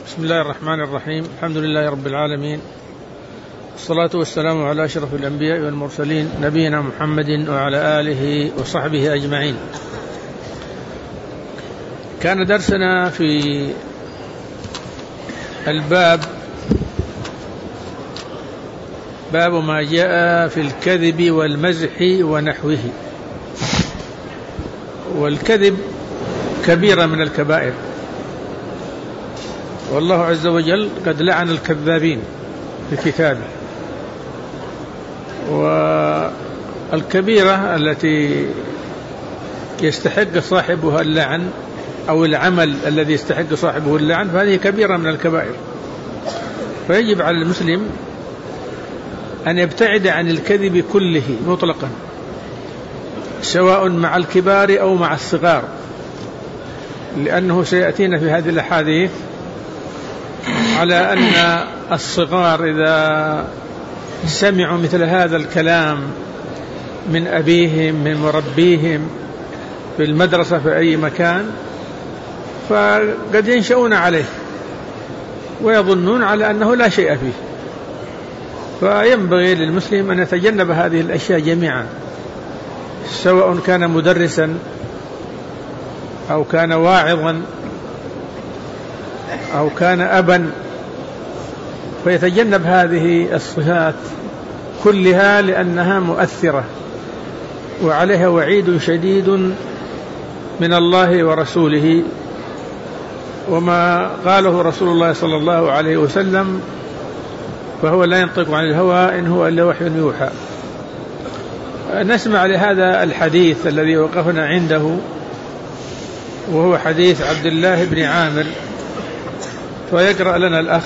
بسم الله الرحمن الرحيم. الحمد لله رب العالمين، الصلاة والسلام على أشرف الأنبياء والمرسلين نبينا محمد وعلى آله وصحبه أجمعين. كان درسنا في الباب باب ما جاء في الكذب والمزح ونحوه. والكذب كبيرة من الكبائر، والله عز وجل قد لعن الكذابين في كتابه. والكبيرة التي يستحق صاحبها اللعن أو العمل الذي يستحق صاحبه اللعن فهذه كبيرة من الكبائر، فيجب على المسلم أن يبتعد عن الكذب كله مطلقا، سواء مع الكبار أو مع الصغار، لأنه سيأتينا في هذه الأحاديث على أن الصغار إذا سمعوا مثل هذا الكلام من أبيهم من مربيهم في المدرسة في أي مكان فقد ينشؤون عليه ويظنون على أنه لا شيء فيه. فينبغي للمسلم أن يتجنب هذه الأشياء جميعا، سواء كان مدرسا أو كان واعظا أو كان أبا، فيتجنب هذه الصفات كلها لأنها مؤثرة وعليها وعيد شديد من الله ورسوله. وما قاله رسول الله صلى الله عليه وسلم فهو لا ينطق عن الهوى إن هو إلا وحي يوحى. نسمع لهذا الحديث الذي وقفنا عنده، وهو حديث عبد الله بن عامر، فيقرأ لنا الأخ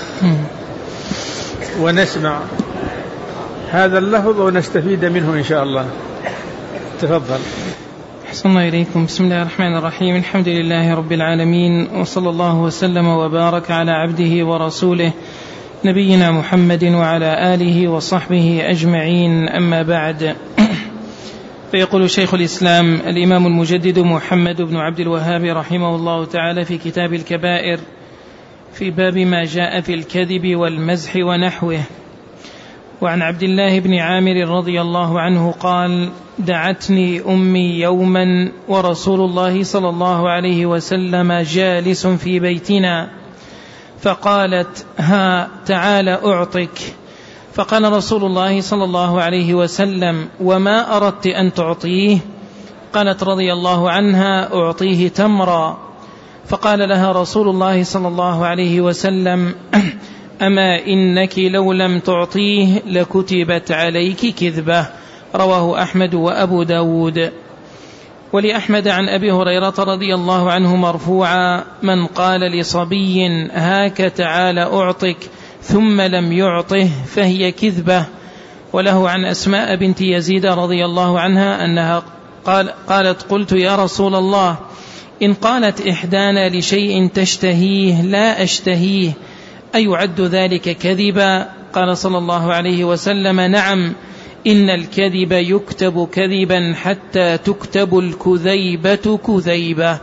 ونسمع هذا اللفظ ونستفيد منه إن شاء الله. تفضل. أحسن الله إليكم. بسم الله الرحمن الرحيم. الحمد لله رب العالمين، وصلى الله وسلم وبارك على عبده ورسوله نبينا محمد وعلى آله وصحبه أجمعين، أما بعد. فيقول شيخ الإسلام الإمام المجدد محمد بن عبد الوهاب رحمه الله تعالى في كتاب الكبائر في باب ما جاء في الكذب والمزح ونحوه. وعن عبد الله بن عامر رضي الله عنه قال: دعتني أمي يوما ورسول الله صلى الله عليه وسلم جالس في بيتنا، فقالت: ها تعال أعطك. فقال رسول الله صلى الله عليه وسلم: وما أردت أن تعطيه؟ قالت رضي الله عنها: أعطيه تمرا. فقال لها رسول الله صلى الله عليه وسلم: أما إنك لو لم تعطيه لكتبت عليك كذبة. رواه أحمد وأبو داود. ولأحمد عن أبي هريرة رضي الله عنه مرفوعا: من قال لصبي هاك تعال أعطك ثم لم يعطه فهي كذبة. وله عن أسماء بنت يزيد رضي الله عنها أنها قالت: قلت يا رسول الله، إن قالت إحدانا لشيء تشتهيه لا أشتهيه أيعد ذلك كذبا؟ قال صلى الله عليه وسلم: نعم، إن الكذب يكتب كذبا حتى تكتب الكذيبة كذيبة.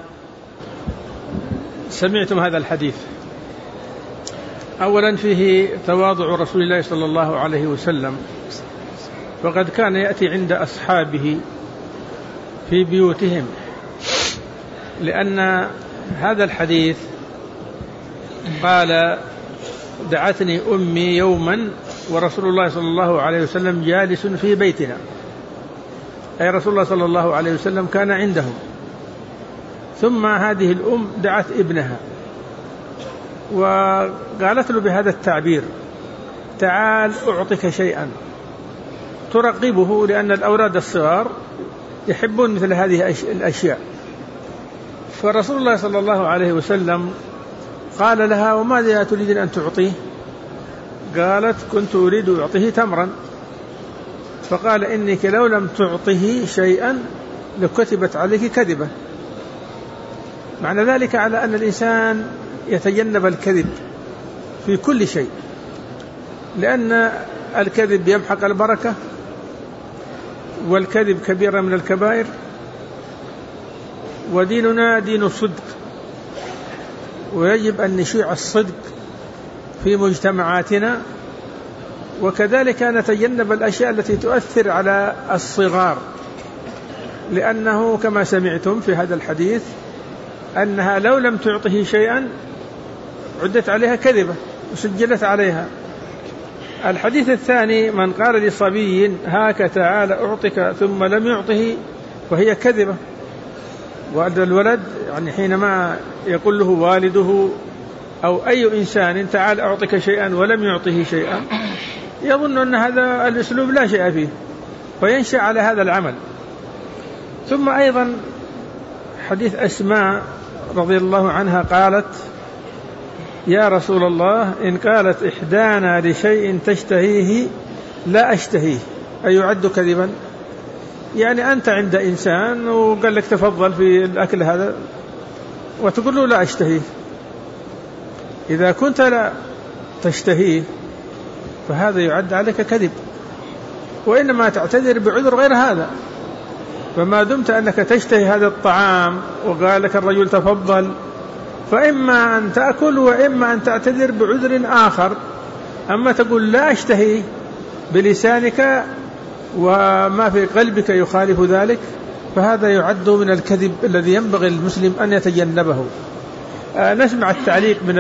سمعتم هذا الحديث. أولا فيه تواضع رسول الله صلى الله عليه وسلم، وقد كان يأتي عند أصحابه في بيوتهم، لأن هذا الحديث قال: دعتني أمي يوما ورسول الله صلى الله عليه وسلم جالس في بيتنا، أي رسول الله صلى الله عليه وسلم كان عندهم. ثم هذه الأم دعت ابنها وقالت له بهذا التعبير: تعال أعطيك شيئا، ترقبه، لأن الأولاد الصغار يحبون مثل هذه الأشياء. فرسول الله صلى الله عليه وسلم قال لها: وماذا تريدين أن تعطيه؟ قالت: كنت أريد أعطيه تمرا. فقال: إنك لو لم تعطيه شيئا لكتبت عليك كذبة. معنى ذلك على أن الإنسان يتجنب الكذب في كل شيء، لأن الكذب يمحق البركة، والكذب كبيرة من الكبائر، وديننا دين الصدق، ويجب أن نشيع الصدق في مجتمعاتنا، وكذلك نتجنب الأشياء التي تؤثر على الصغار، لأنه كما سمعتم في هذا الحديث أنها لو لم تعطه شيئا عدت عليها كذبة وسجلت عليها. الحديث الثاني: من قال لصبي هاك تعال أعطك ثم لم يعطه وهي كذبة. والولد يعني حينما يقول له والده أو أي إنسان تعال أعطك شيئا ولم يعطه شيئا يظن أن هذا الأسلوب لا شيء فيه وينشأ على هذا العمل. ثم أيضا حديث أسماء رضي الله عنها قالت: يا رسول الله إن قالت إحدانا لشيء تشتهيه لا أشتهيه أيعد كذبا؟ يعني أنت عند إنسان وقال لك تفضل في الأكل هذا وتقول له لا أشتهيه، إذا كنت لا تشتهيه فهذا يعد عليك كذب، وإنما تعتذر بعذر غير هذا. فما دمت أنك تشتهي هذا الطعام وقال لك الرجل تفضل، فإما أن تأكل وإما أن تعتذر بعذر آخر. أما تقول لا أشتهي بلسانك وما في قلبك يخالف ذلك فهذا يعد من الكذب الذي ينبغي المسلم أن يتجنبه. نسمع التعليق من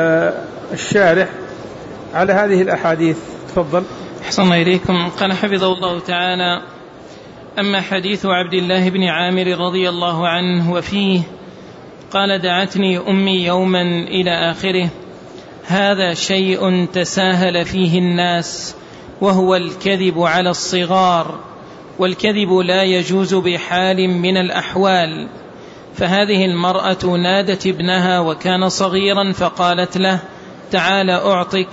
الشارح على هذه الأحاديث. تفضل. أحسن إليكم. قال حفظه الله تعالى: أما حديث عبد الله بن عامر رضي الله عنه وفيه قال: دعتني أمي يوما إلى آخره، هذا شيء تساهل فيه الناس، وهو الكذب على الصغار، والكذب لا يجوز بحال من الأحوال. فهذه المرأة نادت ابنها وكان صغيرا فقالت له: تعال أعطك،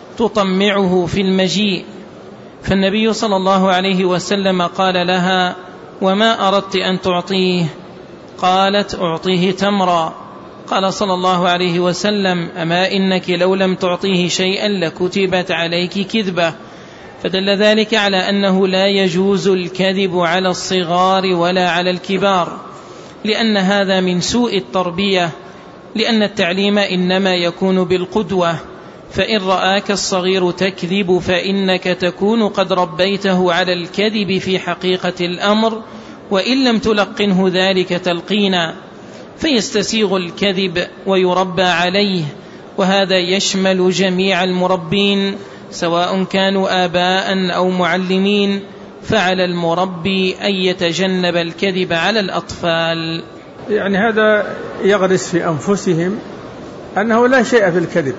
تطمعه في المجيء. فالنبي صلى الله عليه وسلم قال لها: وما أردت أن تعطيه؟ قالت: أعطيه تمرا. قال صلى الله عليه وسلم: أما إنك لو لم تعطيه شيئا لكتبت عليك كذبة. فدل ذلك على أنه لا يجوز الكذب على الصغار ولا على الكبار، لأن هذا من سوء التربية، لأن التعليم إنما يكون بالقدوة. فإن رآك الصغير تكذب فإنك تكون قد ربيته على الكذب في حقيقة الأمر، وإن لم تلقنه ذلك تلقينا، فيستسيغ الكذب ويربى عليه. وهذا يشمل جميع المربين سواء كانوا آباء أو معلمين، فعلى المربي أن يتجنب الكذب على الأطفال. يعني هذا يغرس في أنفسهم أنه لا شيء في الكذب،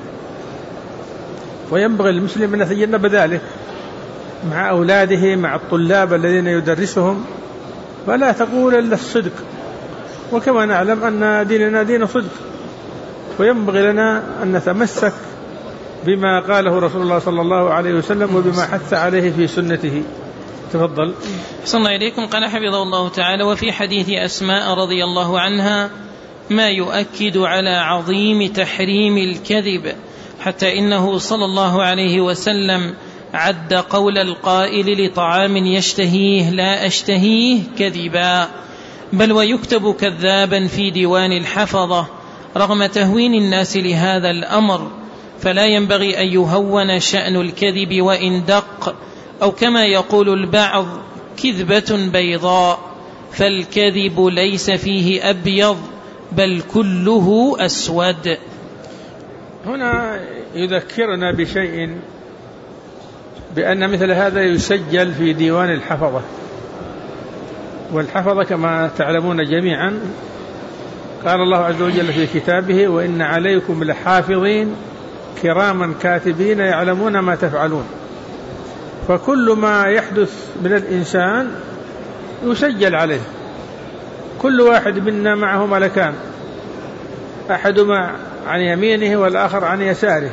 وينبغي المسلم أن يتجنب ذلك مع أولاده، مع الطلاب الذين يدرسهم، فلا تقول إلا الصدق. وكما نعلم أن ديننا دين صدق، وينبغي لنا أن نتمسك بما قاله رسول الله صلى الله عليه وسلم وبما حث عليه في سنته. تفضل. صلى إليكم. قال حفظه الله تعالى: وفي حديث أسماء رضي الله عنها ما يؤكد على عظيم تحريم الكذب، حتى إنه صلى الله عليه وسلم عد قول القائل لطعام يشتهيه لا أشتهيه كذبا، بل ويكتب كذابا في ديوان الحفظة، رغم تهوين الناس لهذا الأمر. فلا ينبغي أن يهون شأن الكذب وإن دق، أو كما يقول البعض: كذبة بيضاء. فالكذب ليس فيه أبيض بل كله أسود. هنا يذكرنا بشيء، بأن مثل هذا يسجل في ديوان الحفظة. والحفظة كما تعلمون جميعا قال الله عز وجل في كتابه: وإن عليكم لحافظين كراما كاتبين يعلمون ما تفعلون. فكل ما يحدث من الإنسان يسجل عليه. كل واحد منا معه ملكان، أحدهما عن يمينه والآخر عن يساره،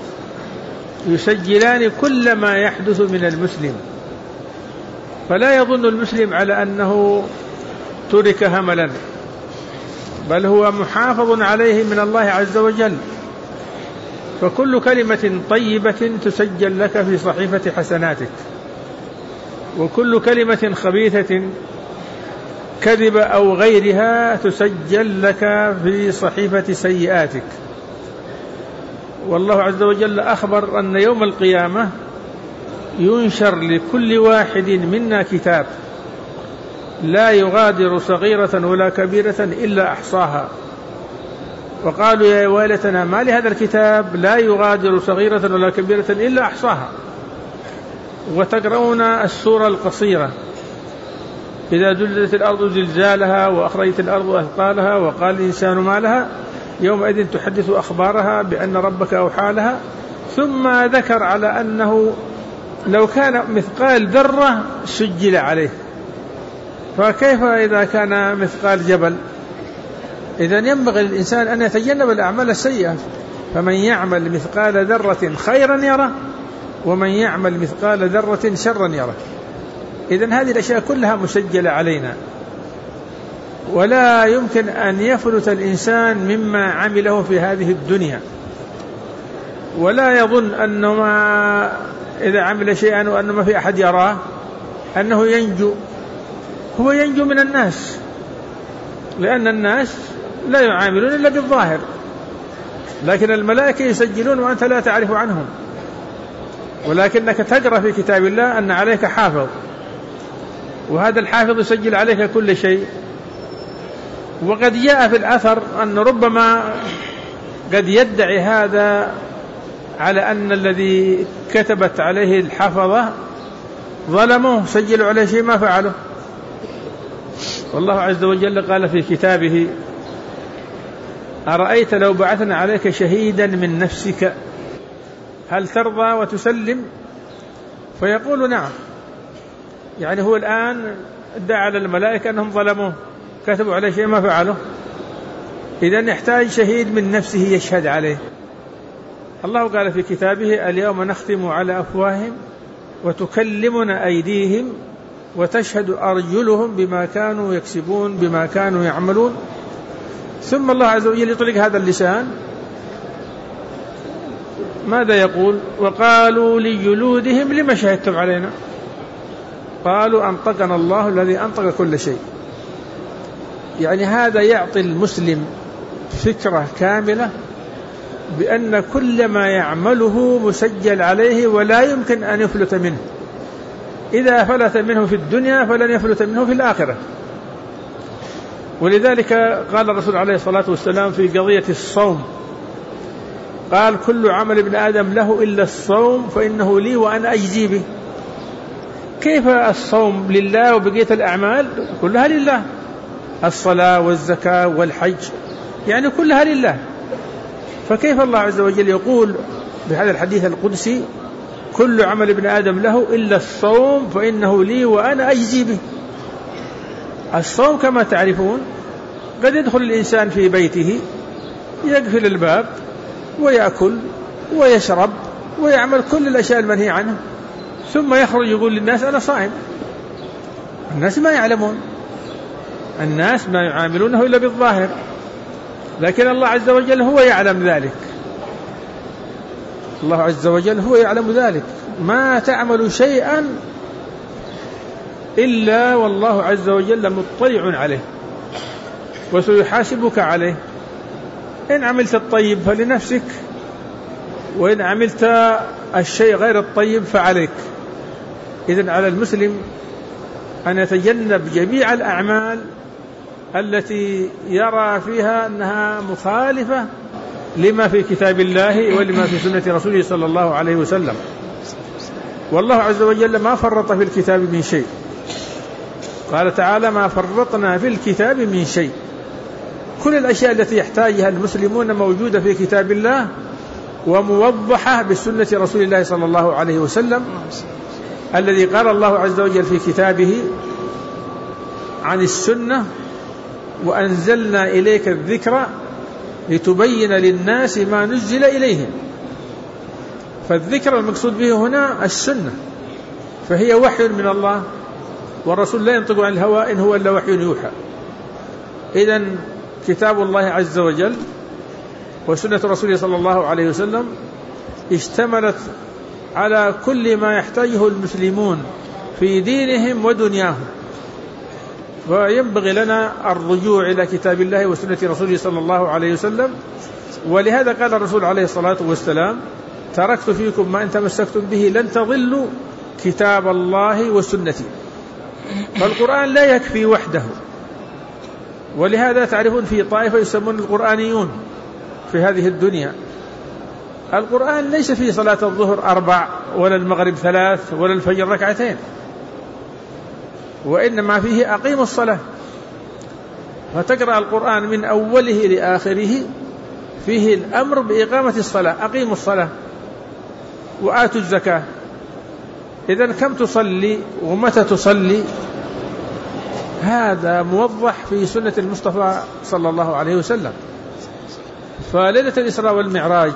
يسجلان كل ما يحدث من المسلم. فلا يظن المسلم على أنه ترك هملا، بل هو محافظ عليه من الله عز وجل. فكل كلمة طيبة تسجل لك في صحيفة حسناتك، وكل كلمة خبيثة كذب أو غيرها تسجل لك في صحيفة سيئاتك. والله عز وجل أخبر أن يوم القيامة ينشر لكل واحد منا كتاب لا يغادر صغيرة ولا كبيرة إلا أحصاها. وقالوا يا ويلتنا ما لهذا الكتاب لا يغادر صغيرة ولا كبيرة إلا أحصاها. وتقرؤون السورة القصيرة إذا زلزلت الأرض زلزالها وأخرجت الأرض أثقالها وقال الإنسان ما لها يومئذ تحدث أخبارها بأن ربك أوحى لها. ثم ذكر على أنه لو كان مثقال ذرة سجل عليه، فكيف إذا كان مثقال جبل؟ إذن ينبغي للإنسان أن يتجنب الأعمال السيئة، فمن يعمل مثقال ذرة خيرا يره ومن يعمل مثقال ذرة شرا يره. إذن هذه الأشياء كلها مسجلة علينا، ولا يمكن أن يفلت الإنسان مما عمله في هذه الدنيا، ولا يظن أنه ما إذا عمل شيئا وأنه ما في أحد يراه أنه ينجو. هو ينجو من الناس، لأن الناس لا يعاملون إلا بالظاهر، لكن الملائكة يسجلون وأنت لا تعرف عنهم، ولكنك تقرأ في كتاب الله أن عليك حافظ، وهذا الحافظ يسجل عليك كل شيء. وقد جاء في الأثر أن ربما قد يدعي هذا على أن الذي كتبت عليه الحفظة ظلموه، سجلوا عليه شيء ما فعله. والله عز وجل قال في كتابه أرأيت لو بعثنا عليك شهيدا من نفسك هل ترضى وتسلم؟ فيقول نعم. يعني هو الآن ادعى على الملائكة أنهم ظلموه، كتبوا عليه شيء ما فعله، إذن يحتاج شهيد من نفسه يشهد عليه. الله قال في كتابه اليوم نختم على أفواههم وتكلمنا أيديهم وتشهد أرجلهم بما كانوا يكسبون بما كانوا يعملون. ثم الله عز وجل يطلق هذا اللسان، ماذا يقول؟ وقالوا لجلودهم لما شهدتم علينا؟ قالوا أنطقنا الله الذي أنطق كل شيء. يعني هذا يعطي المسلم فكرة كاملة بأن كل ما يعمله مسجل عليه ولا يمكن أن يفلت منه. إذا فلت منه في الدنيا فلن يفلت منه في الآخرة. ولذلك قال الرسول عليه الصلاة والسلام في قضية الصوم، قال كل عمل ابن آدم له إلا الصوم فإنه لي وأنا أجزي به. كيف الصوم لله وبقية الأعمال كلها لله؟ الصلاة والزكاة والحج يعني كلها لله. فكيف الله عز وجل يقول بهذا الحديث القدسي كل عمل ابن آدم له إلا الصوم فإنه لي وأنا أجزي به؟ الصوم كما تعرفون قد يدخل الإنسان في بيته يقفل الباب ويأكل ويشرب ويعمل كل الأشياء المنهي عنه، ثم يخرج يقول للناس أنا صائم. الناس ما يعلمون، الناس ما يعاملونه إلا بالظاهر، لكن الله عز وجل هو يعلم ذلك. الله عز وجل هو يعلم ذلك. ما تعمل شيئا إلا والله عز وجل مطلع عليه وسيحاسبك عليه. إن عملت الطيب فلنفسك، وإن عملت الشيء غير الطيب فعليك. إذن على المسلم أن يتجنب جميع الأعمال التي يرى فيها أنها مخالفة لما في كتاب الله ولما في سنة رسوله صلى الله عليه وسلم. والله عز وجل ما فرط في الكتاب من شيء، قال تعالى ما فرطنا في الكتاب من شيء. كل الأشياء التي يحتاجها المسلمون موجودة في كتاب الله وموضحة بسنة رسول الله صلى الله عليه وسلم، الذي قال الله عز وجل في كتابه عن السنة وأنزلنا إليك الذكر لتبين للناس ما نزل إليهم. فالذكر المقصود به هنا السنة، فهي وحي من الله، والرسول لا ينطق عن الهوى إن هو إلا وحي يوحى. إذن كتاب الله عز وجل وسنة رسوله صلى الله عليه وسلم اشتملت على كل ما يحتاجه المسلمون في دينهم ودنياهم، وينبغي لنا الرجوع إلى كتاب الله وسنة رسوله صلى الله عليه وسلم ولهذا قال الرسول عليه الصلاة والسلام: تركت فيكم ما إن تمسكتم به لن تضلوا كتاب الله وسنتي. فالقرآن لا يكفي وحده، ولهذا تعرفون في طائفة يسمون القرآنيون في هذه الدنيا. القرآن ليس في صلاة الظهر 4 ولا المغرب 3 ولا الفجر 2، وإنما فيه أقيموا الصلاة. فتقرأ القرآن من أوله لآخره فيه الأمر بإقامة الصلاة: أقيموا الصلاة وآتوا الزكاة. إذن كم تصلي ومتى تصلي؟ هذا موضح في سنة المصطفى صلى الله عليه وسلم. فليلة الإسراء والمعراج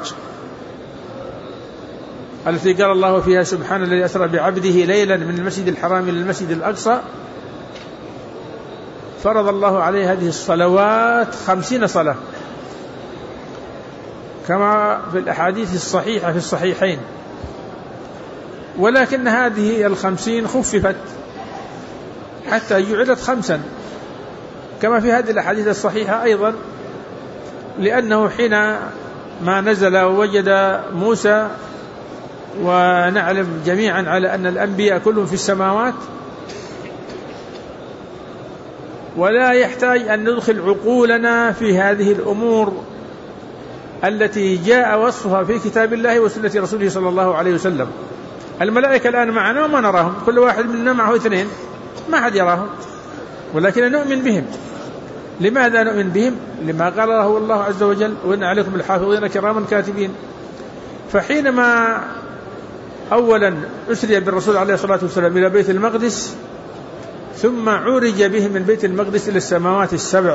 التي قال الله فيها: سبحان الذي أسرى بعبده ليلا من المسجد الحرام إلى المسجد الأقصى، فرض الله عليه هذه الصلوات 50 صلاة كما في الأحاديث الصحيحة في الصحيحين، ولكن هذه 50 خففت حتى جعلت 5 كما في هذه الأحاديث الصحيحة أيضا، لأنه حين ما نزل ووجد موسى، ونعلم جميعا على أن الأنبياء كلهم في السماوات، ولا يحتاج أن ندخل عقولنا في هذه الأمور التي جاء وصفها في كتاب الله وسنة رسوله صلى الله عليه وسلم. الملائكة الآن معنا وما نراهم، كل واحد منا معه 2، ما حد يراهم، ولكن نؤمن بهم. لماذا نؤمن بهم؟ لما قال له الله عز وجل: وإن عليكم الحافظين كراما كاتبين. فحينما أولا أسري بالرسول عليه الصلاة والسلام إلى بيت المقدس، ثم عرج به من بيت المقدس إلى السماوات السبع،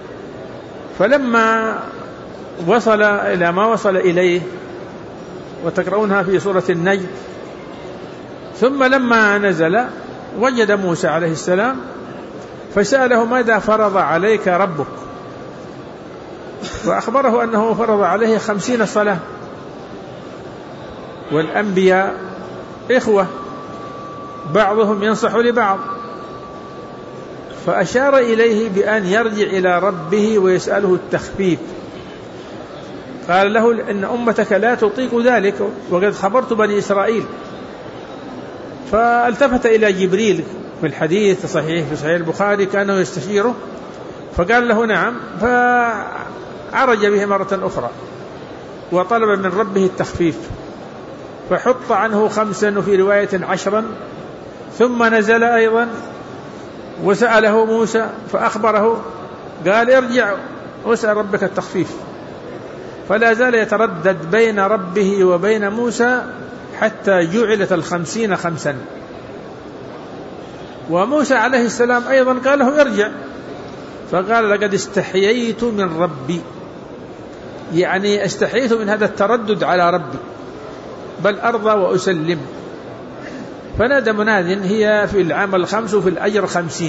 فلما وصل إلى ما وصل إليه، وتقرؤونها في سورة النجم، ثم لما نزل وجد موسى عليه السلام فسأله: ماذا فرض عليك ربك؟ وأخبره أنه فرض عليه 50 صلاة، والأنبياء إخوة بعضهم ينصح لبعض، فأشار إليه بأن يرجع إلى ربه ويسأله التخفيف. قال له: إن أمتك لا تطيق ذلك، وقد خبرت بني إسرائيل. فالتفت إلى جبريل في الحديث صحيح في صحيح البخاري كأنه يستشيره، فقال له: نعم. فعرج به مرة أخرى وطلب من ربه التخفيف، فحط عنه 5 وفي رواية 10، ثم نزل أيضا وسأله موسى فأخبره، قال: ارجع واسأل ربك التخفيف. فلا زال يتردد بين ربه وبين موسى حتى جعلت 50 5. وموسى عليه السلام أيضا قال له: ارجع، فقال: لقد استحييت من ربي، يعني استحييت من هذا التردد على ربي، بل أرضى وأسلم. فنادى مناد: هي في العمل 5 وفي الأجر 50.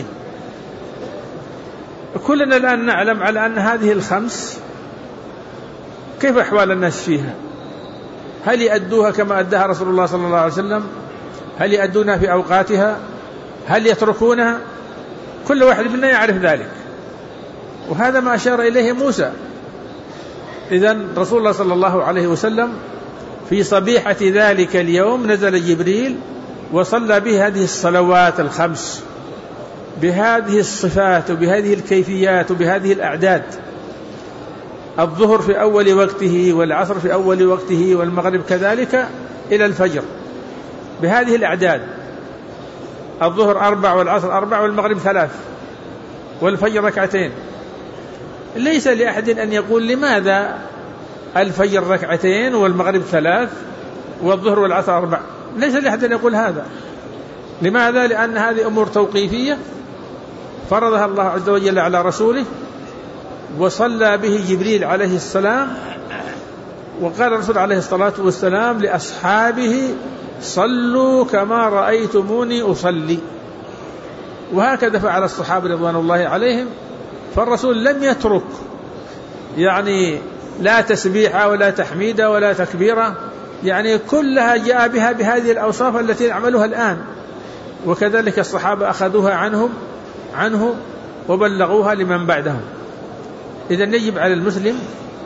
كلنا الآن نعلم على أن هذه 5 كيف أحوال الناس فيها؟ هل يأدوها كما أداها رسول الله صلى الله عليه وسلم؟ هل يأدونها في أوقاتها؟ هل يتركونها؟ كل واحد منا يعرف ذلك، وهذا ما أشار إليه موسى. إذن رسول الله صلى الله عليه وسلم في صبيحة ذلك اليوم نزل جبريل وصلى به هذه الصلوات 5 بهذه الصفات وبهذه الكيفيات وبهذه الأعداد: الظهر في أول وقته، والعصر في أول وقته، والمغرب كذلك إلى الفجر بهذه الأعداد. الظهر 4 والعصر 4 والمغرب 3 والفجر 2. ليس لأحد أن يقول: لماذا الفجر 2 والمغرب 3 والظهر والعصر 4؟ ليس لأحد أن يقول هذا. لماذا؟ لأن هذه أمور توقيفية فرضها الله عز وجل على رسوله، وصلى به جبريل عليه السلام. وقال الرسول عليه الصلاة والسلام لأصحابه: صلوا كما رأيتموني أصلي. وهكذا فعل الصحابة رضوان الله عليهم. فالرسول لم يترك يعني لا تسبيح ولا تحميد ولا تكبيرة، يعني كلها جاء بها بهذه الأوصاف التي نعملها الآن، وكذلك الصحابة أخذوها عنه وبلغوها لمن بعدهم. إذن يجب على المسلم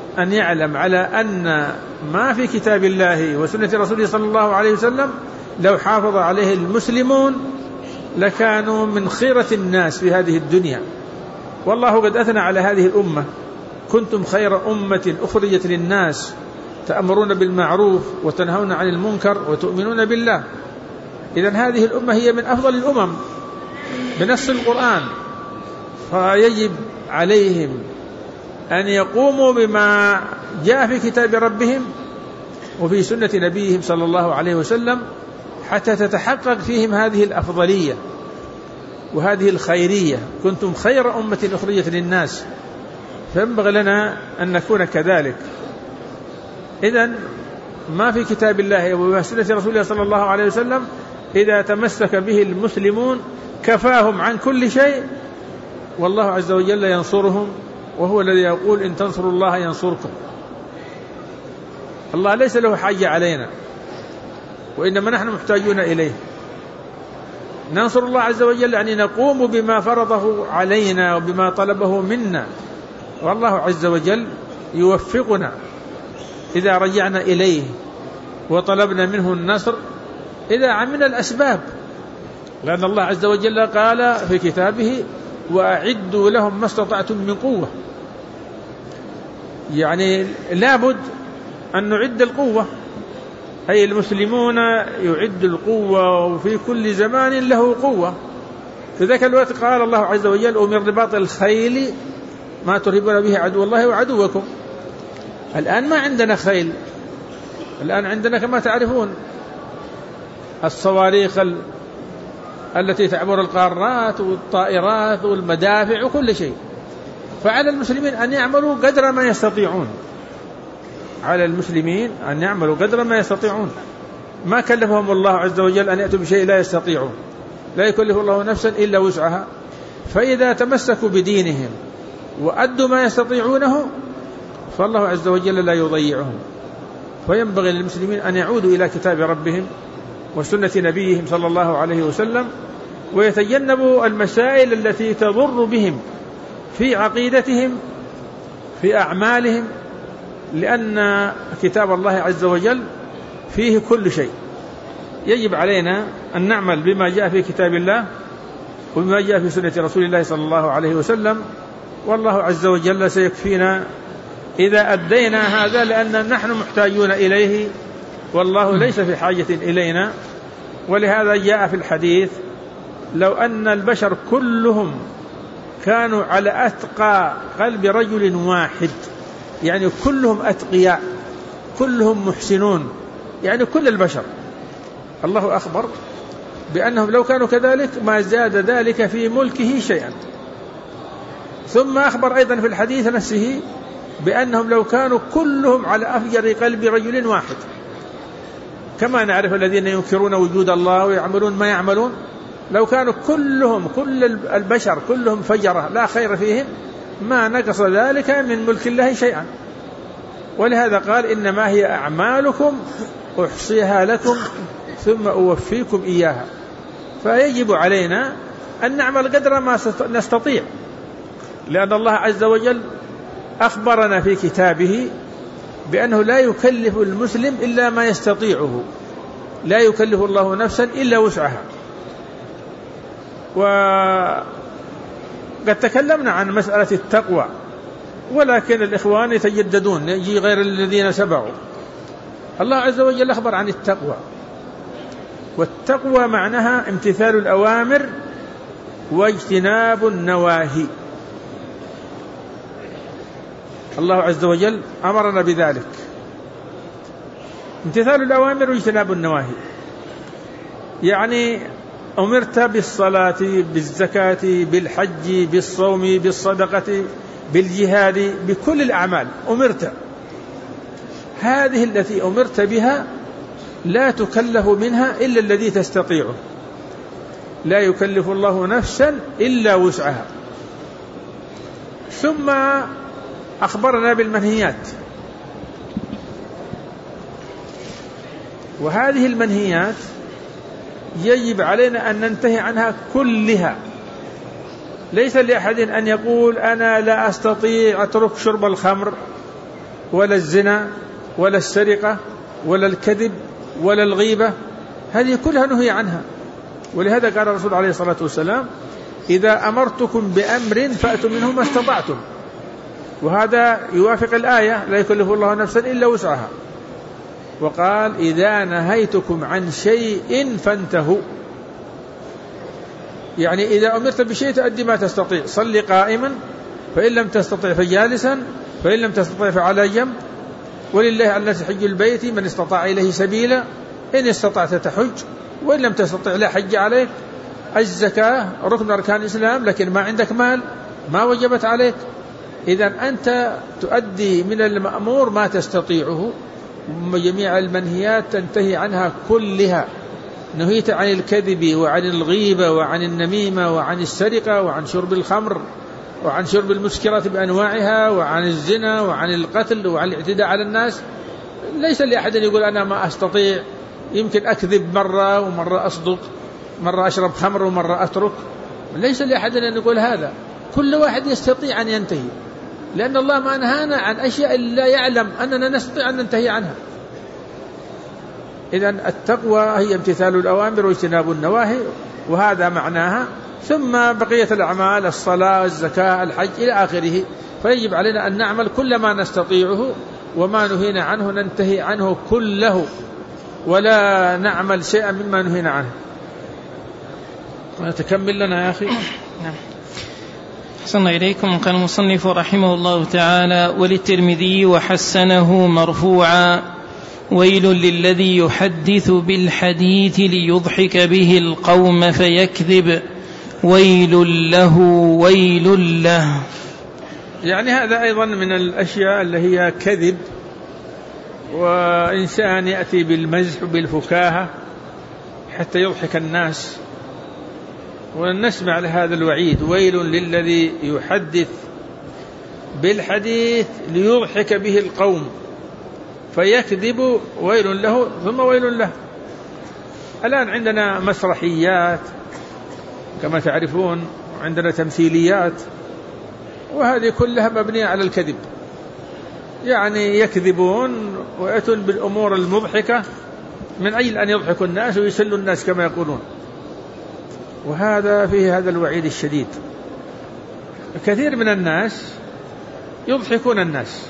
أن يعلم على أن ما في كتاب الله وسنة رسوله صلى الله عليه وسلم لو حافظ عليه المسلمون لكانوا من خيرة الناس في هذه الدنيا. والله قد أثنى على هذه الأمة: كنتم خير أمة أخرجت للناس تأمرون بالمعروف وتنهون عن المنكر وتؤمنون بالله. إذن هذه الأمة هي من أفضل الأمم بنص القرآن، فيجب عليهم أن يقوموا بما جاء في كتاب ربهم وفي سنة نبيهم صلى الله عليه وسلم حتى تتحقق فيهم هذه الأفضلية وهذه الخيرية. كنتم خير أمة أخرجت للناس، فينبغي لنا أن نكون كذلك. إذن ما في كتاب الله وسنة رسوله صلى الله عليه وسلم إذا تمسك به المسلمون كفاهم عن كل شيء، والله عز وجل ينصرهم، وهو الذي يقول: إن تنصروا الله ينصركم. الله ليس له حاجة علينا، وإنما نحن محتاجون إليه. ننصر الله عز وجل يعني نقوم بما فرضه علينا وبما طلبه منا، والله عز وجل يوفقنا إذا رجعنا إليه وطلبنا منه النصر إذا عملنا الأسباب، لأن الله عز وجل قال في كتابه: وأعدوا لهم ما استطعتم من قوة. يعني لابد أن نعد القوة، أي المسلمون يعد القوة، وفي كل زمان له قوة. في ذاك الوقت قال الله عز وجل: ومن رباط الخيل ما ترهبون به عدو الله وعدوكم. الآن ما عندنا خيل، الآن عندنا كما تعرفون الصواريخ التي تعبر القارات والطائرات والمدافع وكل شيء. فعلى المسلمين أن يعملوا قدر ما يستطيعون، على المسلمين أن يعملوا قدر ما يستطيعون. ما كلفهم الله عز وجل أن يأتوا بشيء لا يستطيعون، لا يكلف الله نفسا إلا وسعها. فإذا تمسكوا بدينهم وأدوا ما يستطيعونه فالله عز وجل لا يضيعهم. فينبغي للمسلمين أن يعودوا إلى كتاب ربهم وسنة نبيهم صلى الله عليه وسلم، ويتجنبوا المسائل التي تضر بهم في عقيدتهم في أعمالهم، لأن كتاب الله عز وجل فيه كل شيء. يجب علينا أن نعمل بما جاء في كتاب الله وبما جاء في سنة رسول الله صلى الله عليه وسلم، والله عز وجل سيكفينا إذا أدينا هذا، لأن نحن محتاجون إليه والله ليس في حاجة إلينا. ولهذا جاء في الحديث: لو أن البشر كلهم كانوا على أتقى قلب رجل واحد، يعني كلهم أتقياء كلهم محسنون، يعني كل البشر، الله أخبر بأنهم لو كانوا كذلك ما زاد ذلك في ملكه شيئا. ثم أخبر أيضا في الحديث نفسه بأنهم لو كانوا كلهم على أفجر قلب رجل واحد، كما نعرف الذين ينكرون وجود الله ويعملون ما يعملون، لو كانوا كلهم كل البشر كلهم فجرة لا خير فيهم ما نقص ذلك من ملك الله شيئا. ولهذا قال: إنما هي أعمالكم أحصيها لكم ثم أوفيكم إياها. فيجب علينا أن نعمل قدر ما نستطيع، لأن الله عز وجل أخبرنا في كتابه بأنه لا يكلف المسلم إلا ما يستطيعه، لا يكلف الله نفسا إلا وسعها. وقد تكلمنا عن مسألة التقوى، ولكن الإخوان يتجددون، يجي غير الذين سبقوا. الله عز وجل أخبر عن التقوى، والتقوى معناها امتثال الأوامر واجتناب النواهي. الله عز وجل أمرنا بذلك، امتثال الأوامر واجتناب النواهي. يعني أمرت بالصلاة، بالزكاة، بالحج، بالصوم، بالصدقة، بالجهاد، بكل الأعمال أمرت. هذه التي أمرت بها لا تكلف منها إلا الذي تستطيعه، لا يكلف الله نفسا إلا وسعها. ثم أخبرنا بالمنهيات، وهذه المنهيات يجب علينا أن ننتهي عنها كلها. ليس لأحد أن يقول: أنا لا أستطيع أترك شرب الخمر، ولا الزنا ولا السرقة ولا الكذب ولا الغيبة، هذه كلها نهي عنها. ولهذا قال الرسول عليه الصلاة والسلام: إذا أمرتكم بأمر فأتوا منه ما استطعتم. وهذا يوافق الآية: لا يكلف الله نفسا إلا وسعها. وقال: إذا نهيتكم عن شيء فانتهوا. يعني إذا أمرت بشيء تؤدي ما تستطيع. صل قائما، فإن لم تستطع فجالسا، فإن لم تستطع فعلى جنب. ولله على الناس حج البيت من استطاع إليه سبيلا، إن استطعت تحج، وإن لم تستطع لا حج عليك. الزكاة ركن أركان الإسلام، لكن ما عندك مال ما وجبت عليك. إذن أنت تؤدي من المأمور ما تستطيعه. جميع المنهيات تنتهي عنها كلها. نهيت عن الكذب وعن الغيبة وعن النميمة وعن السرقة وعن شرب الخمر وعن شرب المسكرات بأنواعها وعن الزنا وعن القتل وعن الاعتداء على الناس. ليس لأحد يقول أنا ما أستطيع، يمكن أكذب مرة ومرة أصدق، مرة أشرب خمر ومرة أترك. ليس لأحد أن يقول هذا. كل واحد يستطيع أن ينتهي، لأن الله ما نهانا عن أشياء لا يعلم أننا نستطيع أن ننتهي عنها. إذن التقوى هي امتثال الأوامر واجتناب النواهي، وهذا معناها. ثم بقية الأعمال: الصلاة، الزكاة، الحج إلى آخره. فيجب علينا أن نعمل كل ما نستطيعه، وما نهينا عنه ننتهي عنه كله، ولا نعمل شيئا مما نهينا عنه. تكمل لنا يا أخي. نعم. أحسن إليكم. قال المصنف رحمه الله تعالى: وللترمذي وحسنه مرفوعا: ويل للذي يحدث بالحديث ليضحك به القوم فيكذب، ويل له ويل له. يعني هذا أيضا من الأشياء اللي هي كذب، وإنسان يأتي بالمزح بالفكاهة حتى يضحك الناس. ونسمع لهذا الوعيد: ويل للذي يحدث بالحديث ليضحك به القوم فيكذب، ويل له ثم ويل له. الآن عندنا مسرحيات كما تعرفون، عندنا تمثيليات، وهذه كلها مبنية على الكذب. يعني يكذبون ويأتون بالأمور المضحكة من أجل أن يضحكوا الناس ويسلوا الناس كما يقولون. وهذا فيه هذا الوعيد الشديد. كثير من الناس يضحكون الناس،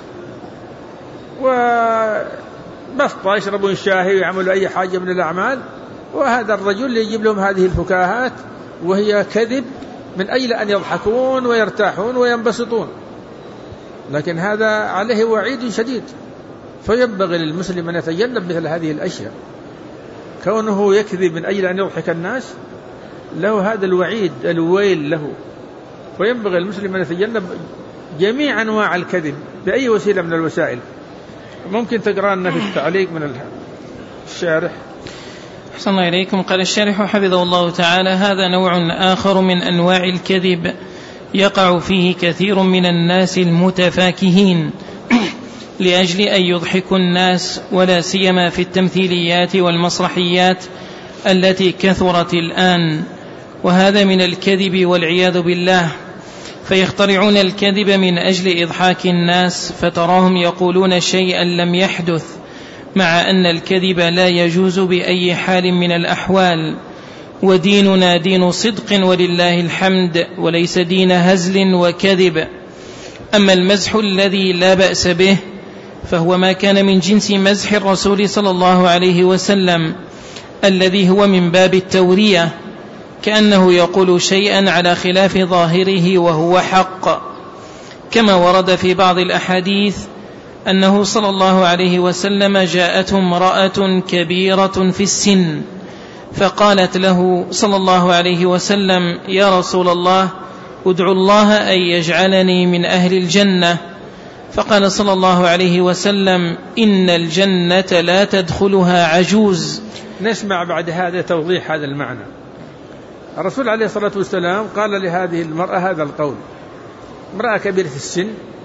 وبسطة يشربون الشاهي ويعملوا أي حاجة من الأعمال، وهذا الرجل يجيب لهم هذه الفكاهات وهي كذب من أجل أن يضحكون ويرتاحون وينبسطون. لكن هذا عليه وعيد شديد. فينبغي للمسلم أن يتجنب مثل هذه الأشياء. كونه يكذب من أجل أن يضحك الناس له هذا الوعيد، الويل له. وينبغي المسلم أن يتجنب جميع أنواع الكذب بأي وسيلة من الوسائل. ممكن تقرأ لنا في التعليق من الشارح. أحسن الله إليكم. قال الشارح حفظه الله تعالى: هذا نوع آخر من أنواع الكذب يقع فيه كثير من الناس المتفاكهين لأجل أن يضحكوا الناس، ولا سيما في التمثيليات والمسرحيات التي كثرت الآن. وهذا من الكذب والعياذ بالله. فيخترعون الكذب من أجل إضحاك الناس، فتراهم يقولون شيئا لم يحدث، مع أن الكذب لا يجوز بأي حال من الأحوال. وديننا دين صدق ولله الحمد، وليس دين هزل وكذب. أما المزح الذي لا بأس به فهو ما كان من جنس مزح الرسول صلى الله عليه وسلم، الذي هو من باب التورية، كأنه يقول شيئا على خلاف ظاهره وهو حق. كما ورد في بعض الأحاديث أنه صلى الله عليه وسلم جاءته امرأة كبيرة في السن، فقالت له صلى الله عليه وسلم: يا رسول الله، ادعو الله أن يجعلني من أهل الجنة. فقال صلى الله عليه وسلم: إن الجنة لا تدخلها عجوز. نسمع بعد هذا توضيح هذا المعنى. الرسول عليه الصلاة والسلام قال لهذه المرأة هذا القول: امرأة كبيرة في السن،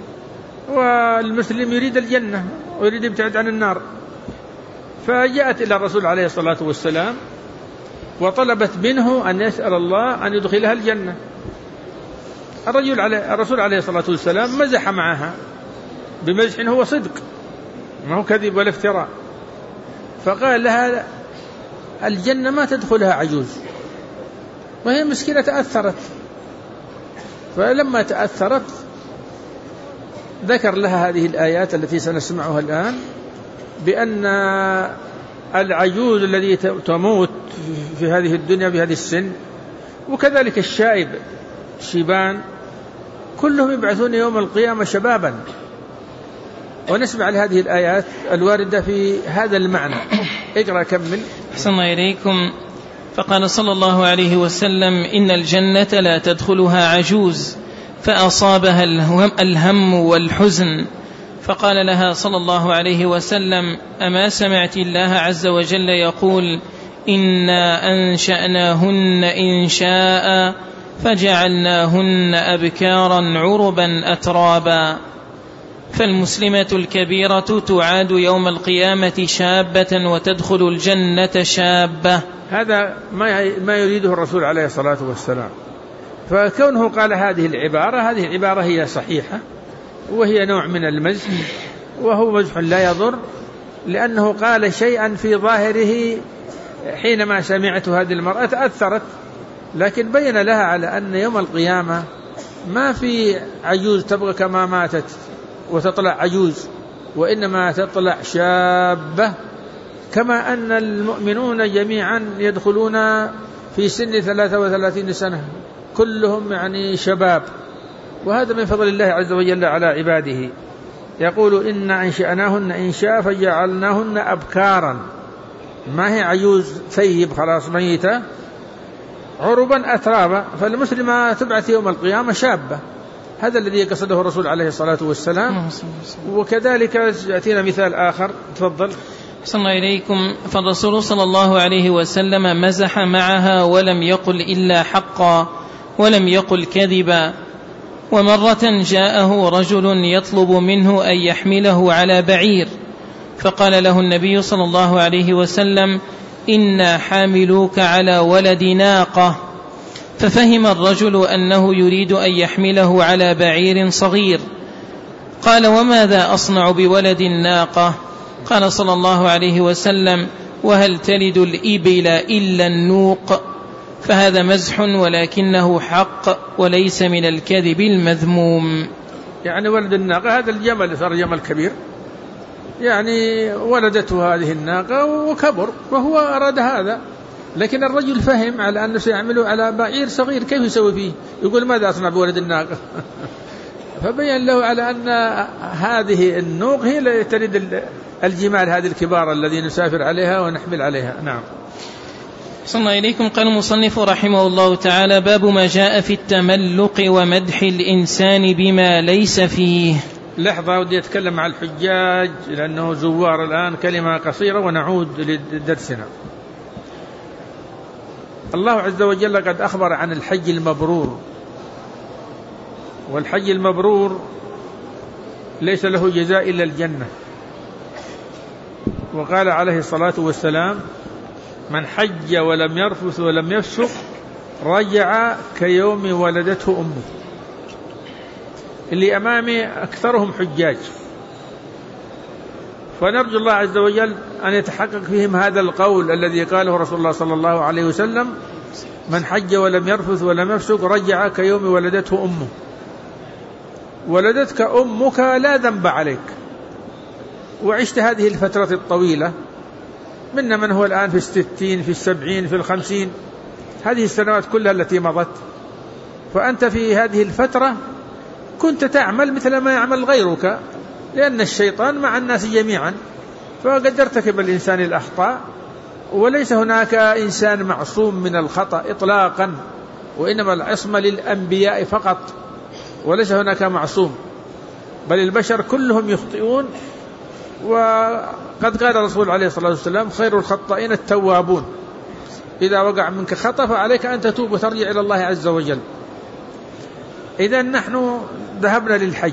والمسلم يريد الجنة ويريد يبتعد عن النار، فجاءت إلى الرسول عليه الصلاة والسلام وطلبت منه أن يسأل الله أن يدخلها الجنة. الرسول عليه الصلاة والسلام مزح معها بمزح هو صدق، ما هو كذب ولا افتراء. فقال لها الجنة ما تدخلها عجوز، وهي مسكينة تأثرت. فلما تأثرت ذكر لها هذه الآيات التي سنسمعها الآن، بأن العجوز الذي تموت في هذه الدنيا بهذه السن، وكذلك الشائب شيبان، كلهم يبعثون يوم القيامة شبابا. ونسمع لهذه الآيات الواردة في هذا المعنى. اقرأ كمل. أحسن الله إليكم. فقال صلى الله عليه وسلم: إن الجنة لا تدخلها عجوز فأصابها الهم والحزن. فقال لها صلى الله عليه وسلم: أما سمعت الله عز وجل يقول: إنا أنشأناهن إنشاء فجعلناهن أبكارا عربا أترابا. فالمسلمة الكبيرة تعاد يوم القيامة شابة وتدخل الجنة شابة. هذا ما يريده الرسول عليه الصلاة والسلام. فكونه قال هذه العبارة هي صحيحة، وهي نوع من المزح، وهو مزح لا يضر، لأنه قال شيئا في ظاهره حينما سمعت هذه المرأة تأثرت، لكن بين لها على أن يوم القيامة ما في عجوز تبغى كما ماتت وتطلع عجوز، وإنما تطلع شابة، كما أن المؤمنون جميعا يدخلون في سن 33 سنة كلهم يعني شباب. وهذا من فضل الله عز وجل على عباده. يقول: إن أنشأناهن إنشاء فجعلناهن أبكارا، ما هي عجوز ثيب خلاص ميتة، عربا أترابا. فالمسلمة تبعث يوم القيامة شابة. هذا الذي قصده الرسول عليه الصلاة والسلام. وكذلك يأتينا مثال آخر. تفضل. صلى الله إليكم. فالرسول صلى الله عليه وسلم مزح معها ولم يقل إلا حقا ولم يقل كذبا. ومرة جاءه رجل يطلب منه أن يحمله على بعير، فقال له النبي صلى الله عليه وسلم: إنا حاملوك على ولد ناقة. ففهم الرجل أنه يريد أن يحمله على بعير صغير. قال: وماذا أصنع بولد الناقة؟ قال صلى الله عليه وسلم: وهل تلد الإبل إلا النوق؟ فهذا مزح ولكنه حق وليس من الكذب المذموم. يعني ولد الناقة هذا الجمل، صار جمل كبير، يعني ولدته هذه الناقة وكبر، وهو أراد هذا، لكن الرجل فهم على أنه سيعمله على بعير صغير، كيف يسوي فيه؟ يقول: ماذا أصنع بولد الناقة؟ فبين له على أن هذه النوق هي التي تلد الجمال هذه الكبار الذي نسافر عليها ونحمل عليها. نعم. صلى الله إليكم. قال المصنف رحمه الله تعالى: باب ما جاء في التملق ومدح الإنسان بما ليس فيه. لحظة، ودي أتكلم عن الحجاج لأنه زوار الآن، كلمة قصيرة ونعود لدرسنا. الله عز وجل قد أخبر عن الحج المبرور، والحج المبرور ليس له جزاء إلا الجنة. وقال عليه الصلاة والسلام: من حج ولم يرفث ولم يفسق رجع كيوم ولدته أمه. اللي أمامي أكثرهم حجاج، فنرجو الله عز وجل أن يتحقق فيهم هذا القول الذي قاله رسول الله صلى الله عليه وسلم: من حج ولم يرفث ولم يفسق رجع كيوم ولدته أمه. ولدتك أمك لا ذنب عليك، وعشت هذه الفترة الطويلة، منا من هو الآن في 60 في 70 في 50، هذه السنوات كلها التي مضت، فأنت في هذه الفترة كنت تعمل مثل ما يعمل غيرك، لأن الشيطان مع الناس جميعا، فقد ارتكب الإنسان الأخطاء، وليس هناك إنسان معصوم من الخطأ إطلاقا، وإنما العصمة للأنبياء فقط، وليس هناك معصوم، بل البشر كلهم يخطئون. وقد قال الرسول عليه الصلاة والسلام: خير الخطائين التوابون. إذا وقع منك خطأ فعليك أن تتوب وترجع إلى الله عز وجل. إذا نحن ذهبنا للحج،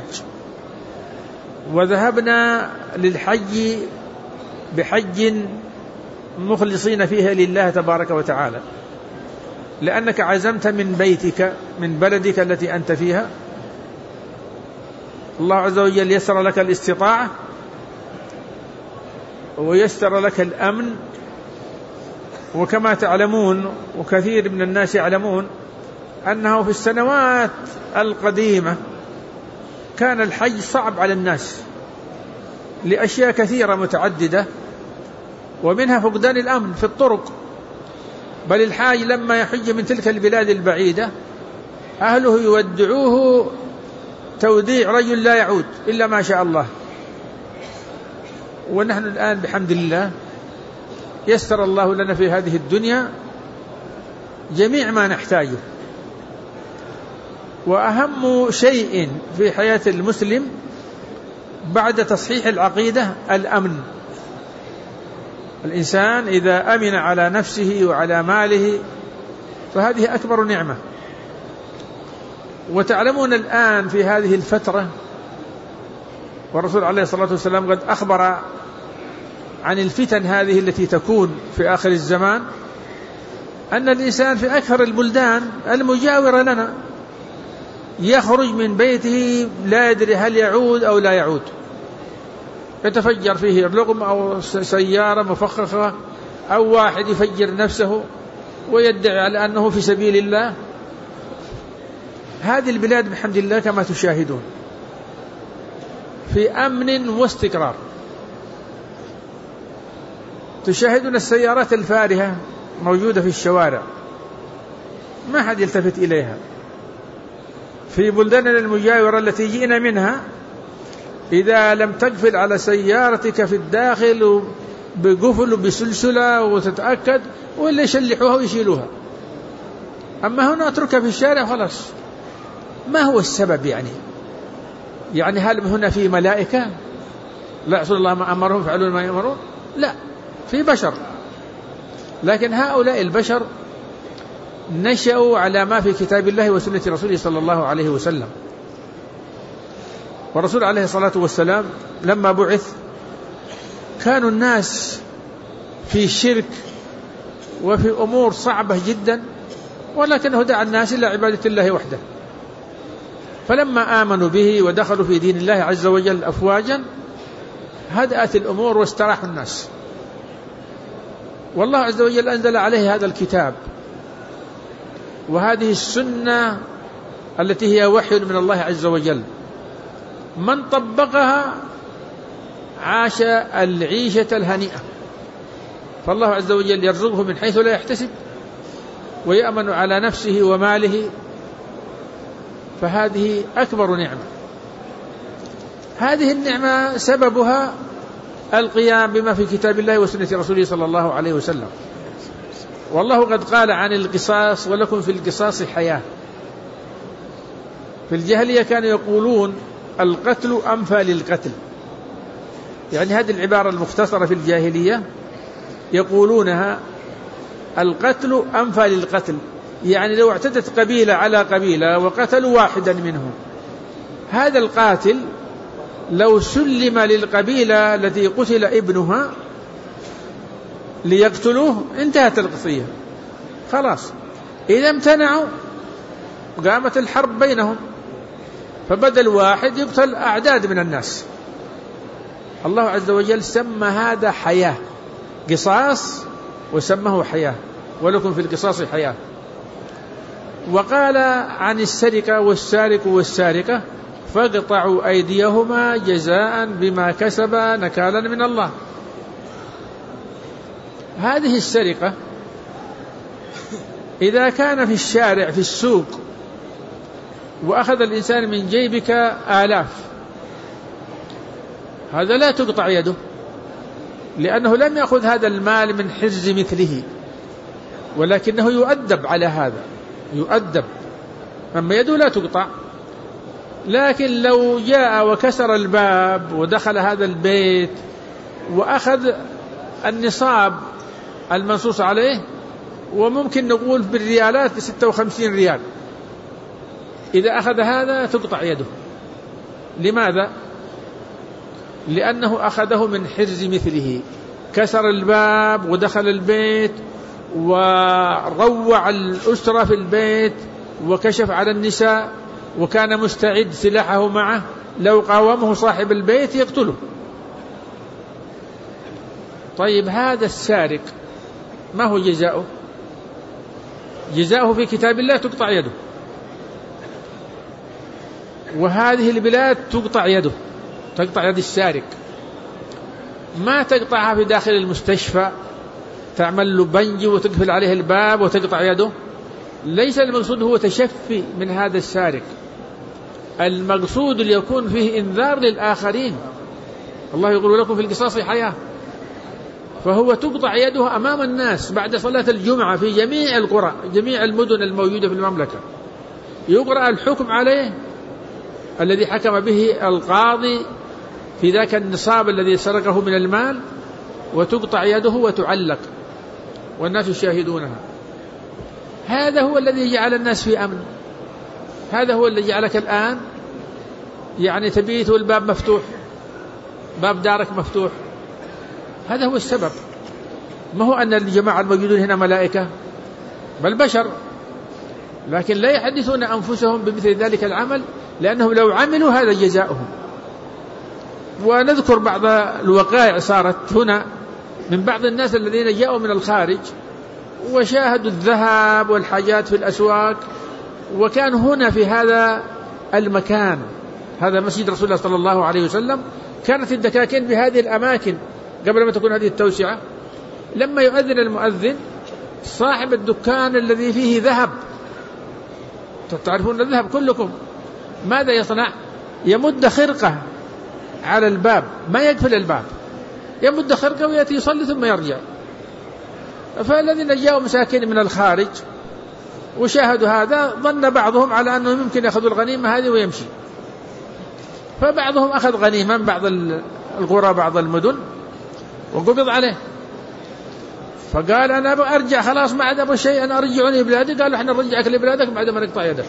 وذهبنا للحج بحج مخلصين فيها لله تبارك وتعالى، لأنك عزمت من بيتك من بلدك التي أنت فيها الله عز وجل يسر لك الاستطاعة ويسر لك الأمن. وكما تعلمون وكثير من الناس يعلمون أنه في السنوات القديمة كان الحج صعب على الناس لأشياء كثيرة متعددة، ومنها فقدان الأمن في الطرق. بل الحاج لما يحج من تلك البلاد البعيدة أهله يودعوه توديع رجل لا يعود إلا ما شاء الله. ونحن الآن بحمد الله يسر الله لنا في هذه الدنيا جميع ما نحتاجه. وأهم شيء في حياة المسلم بعد تصحيح العقيدة الأمن. الإنسان إذا أمن على نفسه وعلى ماله فهذه أكبر نعمة. وتعلمون الآن في هذه الفترة، والرسول عليه الصلاة والسلام قد أخبر عن الفتن هذه التي تكون في آخر الزمان، أن الإنسان في أكثر البلدان المجاورة لنا يخرج من بيته لا يدري هل يعود أو لا يعود، يتفجر فيه رقم أو سيارة مفخخة أو واحد يفجر نفسه ويدعي على أنه في سبيل الله. هذه البلاد بحمد الله كما تشاهدون في أمن واستقرار. تشاهدون السيارات الفارهة موجودة في الشوارع ما حد يلتفت إليها. في بلداننا المجاورة التي جئنا منها إذا لم تقفل على سيارتك في الداخل بقفل وبسلسلة وتتأكد، وإلا يشلحوها ويشيلوها. أما هنا اتركها في الشارع خلاص. ما هو السبب يعني هل هنا في ملائكة لا يعصون الله ما أمرهم يفعلون ما يأمرون؟ لا، في بشر، لكن هؤلاء البشر نشأوا على ما في كتاب الله وسنة رسوله صلى الله عليه وسلم. والرسول عليه الصلاة والسلام لما بعث كانوا الناس في شرك وفي أمور صعبة جدا، ولكنه دعا الناس إلى عبادة الله وحده. فلما آمنوا به ودخلوا في دين الله عز وجل أفواجا هدأت الأمور واستراح الناس. والله عز وجل أنزل عليه هذا الكتاب وهذه السنة التي هي وحي من الله عز وجل. من طبقها عاش العيشة الهنيئة. فالله عز وجل يرزقه من حيث لا يحتسب ويأمن على نفسه وماله، فهذه أكبر نعمة. هذه النعمة سببها القيام بما في كتاب الله وسنة رسوله صلى الله عليه وسلم. والله قد قال عن القصاص ولكم في القصاص حياة. في الجاهلية كانوا يقولون القتل أنفى للقتل، يعني هذه العبارة المختصرة في الجاهلية يقولونها القتل أنفى للقتل، يعني لو اعتدت قبيلة على قبيلة وقتلوا واحدا منهم، هذا القاتل لو سلم للقبيلة التي قتل ابنها ليقتلوه انتهت القضية خلاص. إذا امتنعوا قامت الحرب بينهم، فبدل واحد يقتل أعداد من الناس. الله عز وجل سمى هذا حياة، قصاص وسمه حياة، ولكم في القصاص حياة. وقال عن السرقة والسارق والسارقة فاقطعوا أيديهما جزاء بما كسبا نكالا من الله. هذه السرقة إذا كان في الشارع في السوق وأخذ الإنسان من جيبك آلاف، هذا لا تقطع يده، لأنه لم يأخذ هذا المال من حرز مثله، ولكنه يؤدب على هذا، يؤدب، أما يده لا تقطع. لكن لو جاء وكسر الباب ودخل هذا البيت وأخذ النصاب المنصوص عليه، وممكن نقول بالريالات 56 ريال، إذا أخذ هذا تقطع يده. لماذا؟ لأنه أخذه من حرز مثله، كسر الباب ودخل البيت وروع الأسرة في البيت وكشف على النساء وكان مستعد سلاحه معه، لو قاومه صاحب البيت يقتله. طيب هذا السارق ما هو جزاؤه؟ جزاؤه في كتاب الله تقطع يده، وهذه البلاد تقطع يده، تقطع يد السارق، ما تقطعها في داخل المستشفى تعمل له بنج وتقفل عليه الباب وتقطع يده. ليس المقصود هو تشفي من هذا السارق، المقصود ليكون فيه إنذار للآخرين. الله يقول لكم في القصاص حياة، فهو تقطع يده أمام الناس بعد صلاة الجمعة في جميع القرى، جميع المدن الموجودة في المملكة، يقرأ الحكم عليه الذي حكم به القاضي في ذاك النصاب الذي سرقه من المال، وتقطع يده وتعلق والناس يشاهدونها. هذا هو الذي جعل الناس في أمن، هذا هو الذي جعلك الآن يعني تبيت والباب مفتوح، باب دارك مفتوح. هذا هو السبب، ما هو أن الجماعة الموجودون هنا ملائكة، بل بشر، لكن لا يحدثون أنفسهم بمثل ذلك العمل، لأنهم لو عملوا هذا جزاؤهم. ونذكر بعض الوقائع صارت هنا من بعض الناس الذين جاءوا من الخارج وشاهدوا الذهب والحاجات في الأسواق، وكان هنا في هذا المكان، هذا مسجد رسول الله صلى الله عليه وسلم، كانت الدكاكين بهذه الأماكن قبل ما تكون هذه التوسعة. لما يؤذن المؤذن صاحب الدكان الذي فيه ذهب، تعرفون الذهب كلكم، ماذا يصنع؟ يمد خرقة على الباب، ما يقفل الباب، يمد خرقة ويأتي يصلي ثم يرجع. فالذين جاءوا مساكين من الخارج وشاهدوا هذا ظن بعضهم على أنهم يمكن يأخذوا الغنيمة هذه ويمشي، فبعضهم أخذ غنيمة من بعض القرى بعض المدن وقبض عليه، فقال أنا أرجع خلاص ما عاد أبغى شيء، أنا أرجعني بلادي. قالوا إحنا نرجعك لبلادك بعد ما نقطع يدك،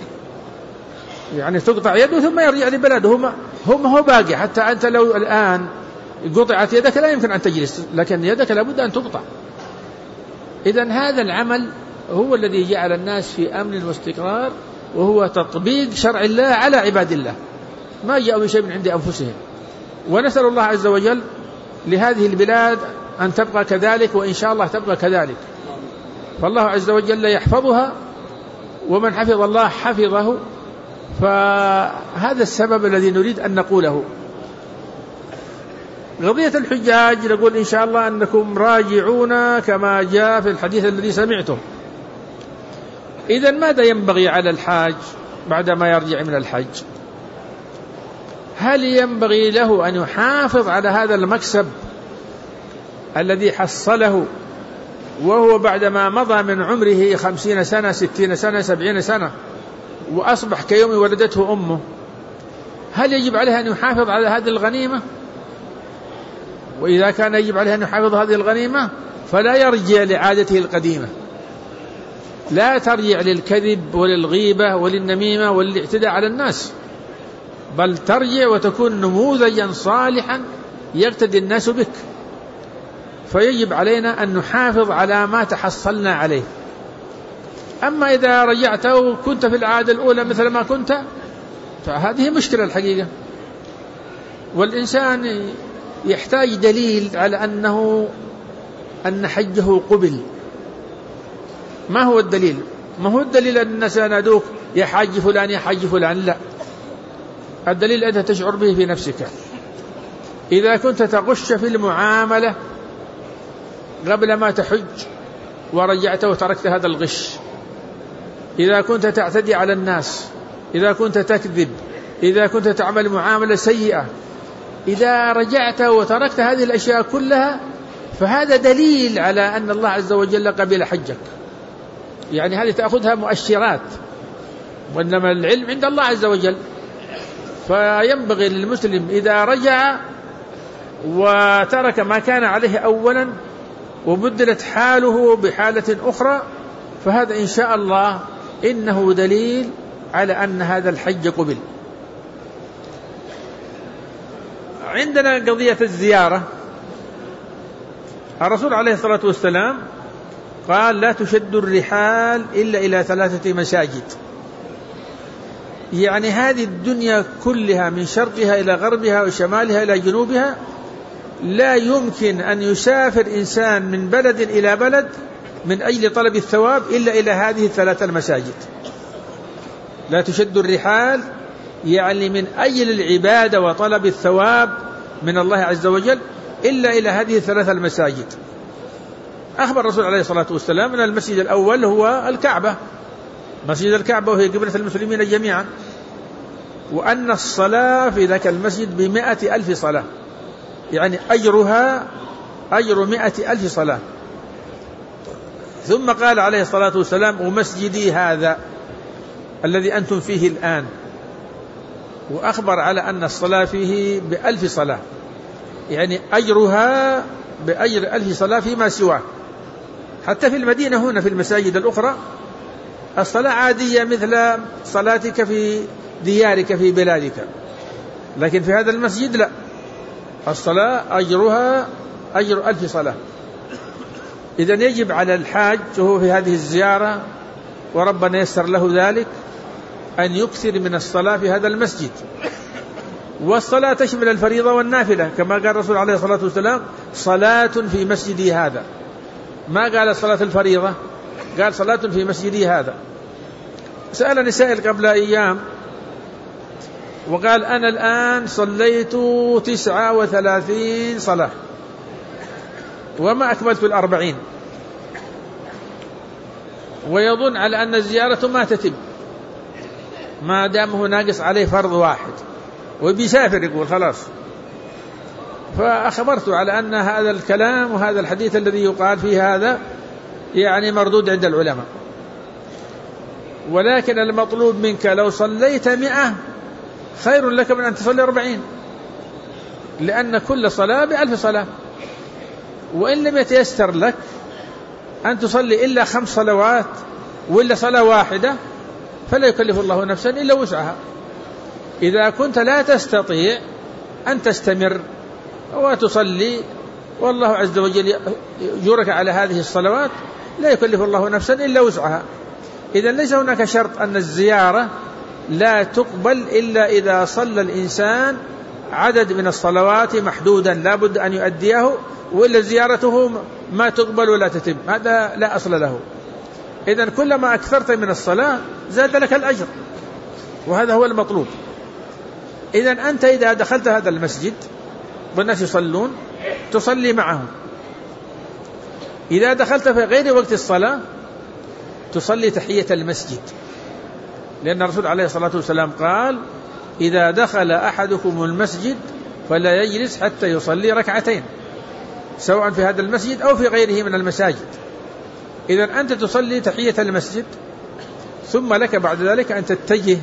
يعني تقطع يده ثم يرجع لبلاده. هم هو باقي، حتى أنت لو الآن قطعت يدك لا يمكن أن تجلس، لكن يدك لابد أن تقطع. إذن هذا العمل هو الذي جعل الناس في أمن واستقرار، وهو تطبيق شرع الله على عباد الله، ما جاءوا بشيء من عند أنفسهم. ونسأل الله عز وجل لهذه البلاد أن تبقى كذلك، وإن شاء الله تبقى كذلك، فالله عز وجل يحفظها، ومن حفظ الله حفظه. فهذا السبب الذي نريد أن نقوله. قضية الحجاج نقول إن شاء الله أنكم راجعون كما جاء في الحديث الذي سمعتم. إذن ماذا ينبغي على الحاج بعدما يرجع من الحج؟ هل ينبغي له أن يحافظ على هذا المكسب الذي حصله وهو بعدما مضى من عمره 50 سنة 60 سنة 70 سنة وأصبح كيوم ولدته أمه؟ هل يجب عليه أن يحافظ على هذه الغنيمة؟ وإذا كان يجب عليه أن يحافظ هذه الغنيمة فلا يرجع لعادته القديمة، لا ترجع للكذب وللغيبة وللنميمة وللاعتداء على الناس، بل ترجع وتكون نموذجا صالحا يقتدي الناس بك. فيجب علينا أن نحافظ على ما تحصلنا عليه. أما إذا رجعت وكنت في العادة الأولى مثل ما كنت فهذه مشكلة الحقيقة، والإنسان يحتاج دليل على أن حجه قبل. ما هو الدليل؟ ما هو الدليل أن الناس نادوك يا حاج فلان يا حاج فلان، لا، الدليل أنت تشعر به في نفسك. إذا كنت تغش في المعاملة قبل ما تحج ورجعت وتركت هذا الغش، إذا كنت تعتدي على الناس، إذا كنت تكذب، إذا كنت تعمل معاملة سيئة، إذا رجعت وتركت هذه الأشياء كلها فهذا دليل على أن الله عز وجل قبل حجك. يعني هذه تأخذها مؤشرات، وإنما العلم عند الله عز وجل. فينبغي للمسلم إذا رجع وترك ما كان عليه أولا وبدلت حاله بحالة أخرى، فهذا إن شاء الله إنه دليل على أن هذا الحج قبل. عندنا قضية الزيارة. الرسول عليه الصلاة والسلام قال لا تشد الرحال إلا إلى 3 مساجد. يعني هذه الدنيا كلها من شرقها إلى غربها وشمالها إلى جنوبها لا يمكن أن يسافر إنسان من بلد إلى بلد من أجل طلب الثواب إلا إلى هذه الثلاث المساجد. لا تشد الرحال يعني من أجل العبادة وطلب الثواب من الله عز وجل إلا إلى هذه الثلاث المساجد. أخبر الرسول عليه الصلاة والسلام أن المسجد الأول هو الكعبة، مسجد الكعبة وهي قبلة المسلمين جميعا، وأن الصلاة في ذاك المسجد 100,000 صلاة، يعني أجرها أجر 100,000 صلاة. ثم قال عليه الصلاة والسلام: ومسجدي هذا الذي أنتم فيه الآن، وأخبر على أن الصلاة فيه ب1000 صلاة، يعني أجرها بأجر 1000 صلاة فيما سواه. حتى في المدينة هنا في المساجد الأخرى الصلاة عادية مثل صلاتك في ديارك في بلادك، لكن في هذا المسجد لا، الصلاة أجرها أجر 1000 صلاة. إذن يجب على الحاج وهو في هذه الزيارة وربنا يسر له ذلك أن يكثر من الصلاة في هذا المسجد. والصلاة تشمل الفريضة والنافلة، كما قال الرسول عليه الصلاة والسلام: صلاة في مسجدي هذا. ما قال صلاة الفريضة، قال صلاة في مسجدي هذا. سألني سائل قبل أيام وقال: أنا الآن صليت 39 صلاة وما أكملت 40، ويظن على أن الزيارة ما تتم ما دامه ناقص عليه فرض واحد، وبيسافر يقول خلاص. فأخبرت على أن هذا الكلام وهذا الحديث الذي يقال فيه هذا يعني مردود عند العلماء، ولكن المطلوب منك لو صليت 100 خير لك من أن تصلي 40، لأن كل صلاة ب1000 صلاة. وإن لم يتيسر لك أن تصلي إلا 5 صلوات وإلا صلاة واحدة فلا يكلف الله نفسا إلا وسعها. إذا كنت لا تستطيع أن تستمر وتصلي والله عز وجل يجورك على هذه الصلوات، لا يكلف الله نفسا إلا وسعها. إذن ليس هناك شرط أن الزيارة لا تقبل إلا إذا صلى الإنسان عدد من الصلوات محدودا لا بد أن يؤديه، وإلا زيارته ما تقبل ولا تتم، هذا لا أصل له. إذن كلما أكثرت من الصلاة زاد لك الأجر، وهذا هو المطلوب. إذن أنت إذا دخلت هذا المسجد والناس يصلون تصلي معهم. إذا دخلت في غير وقت الصلاة تصلي تحية المسجد، لأن الرسول عليه الصلاة والسلام قال: إذا دخل أحدكم المسجد فلا يجلس حتى يصلي 2 ركعتين، سواء في هذا المسجد أو في غيره من المساجد. إذن أنت تصلي تحية المسجد، ثم لك بعد ذلك أن تتجه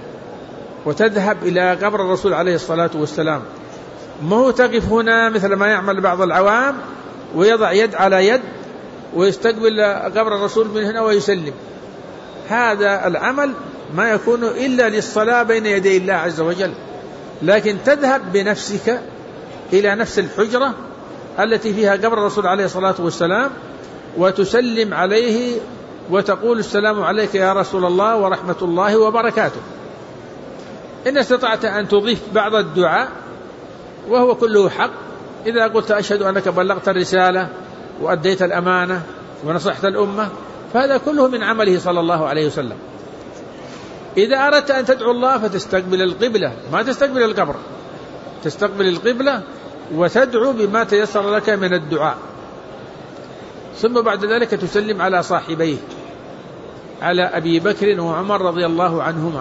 وتذهب إلى قبر الرسول عليه الصلاة والسلام. ما هو تقف هنا مثل ما يعمل بعض العوام ويضع يد على يد ويستقبل قبر الرسول من هنا ويسلم. هذا العمل ما يكون إلا للصلاة بين يدي الله عز وجل، لكن تذهب بنفسك إلى نفس الحجرة التي فيها قبر الرسول عليه الصلاة والسلام وتسلم عليه وتقول: السلام عليك يا رسول الله ورحمة الله وبركاته. إن استطعت أن تضيف بعض الدعاء وهو كله حق، إذا قلت: أشهد أنك بلغت الرسالة وأديت الأمانة ونصحت الأمة، فهذا كله من عمله صلى الله عليه وسلم. إذا أردت أن تدعو الله فتستقبل القبلة، ما تستقبل القبر، تستقبل القبلة وتدعو بما تيسر لك من الدعاء. ثم بعد ذلك تسلم على صاحبيه، على أبي بكر وعمر رضي الله عنهما.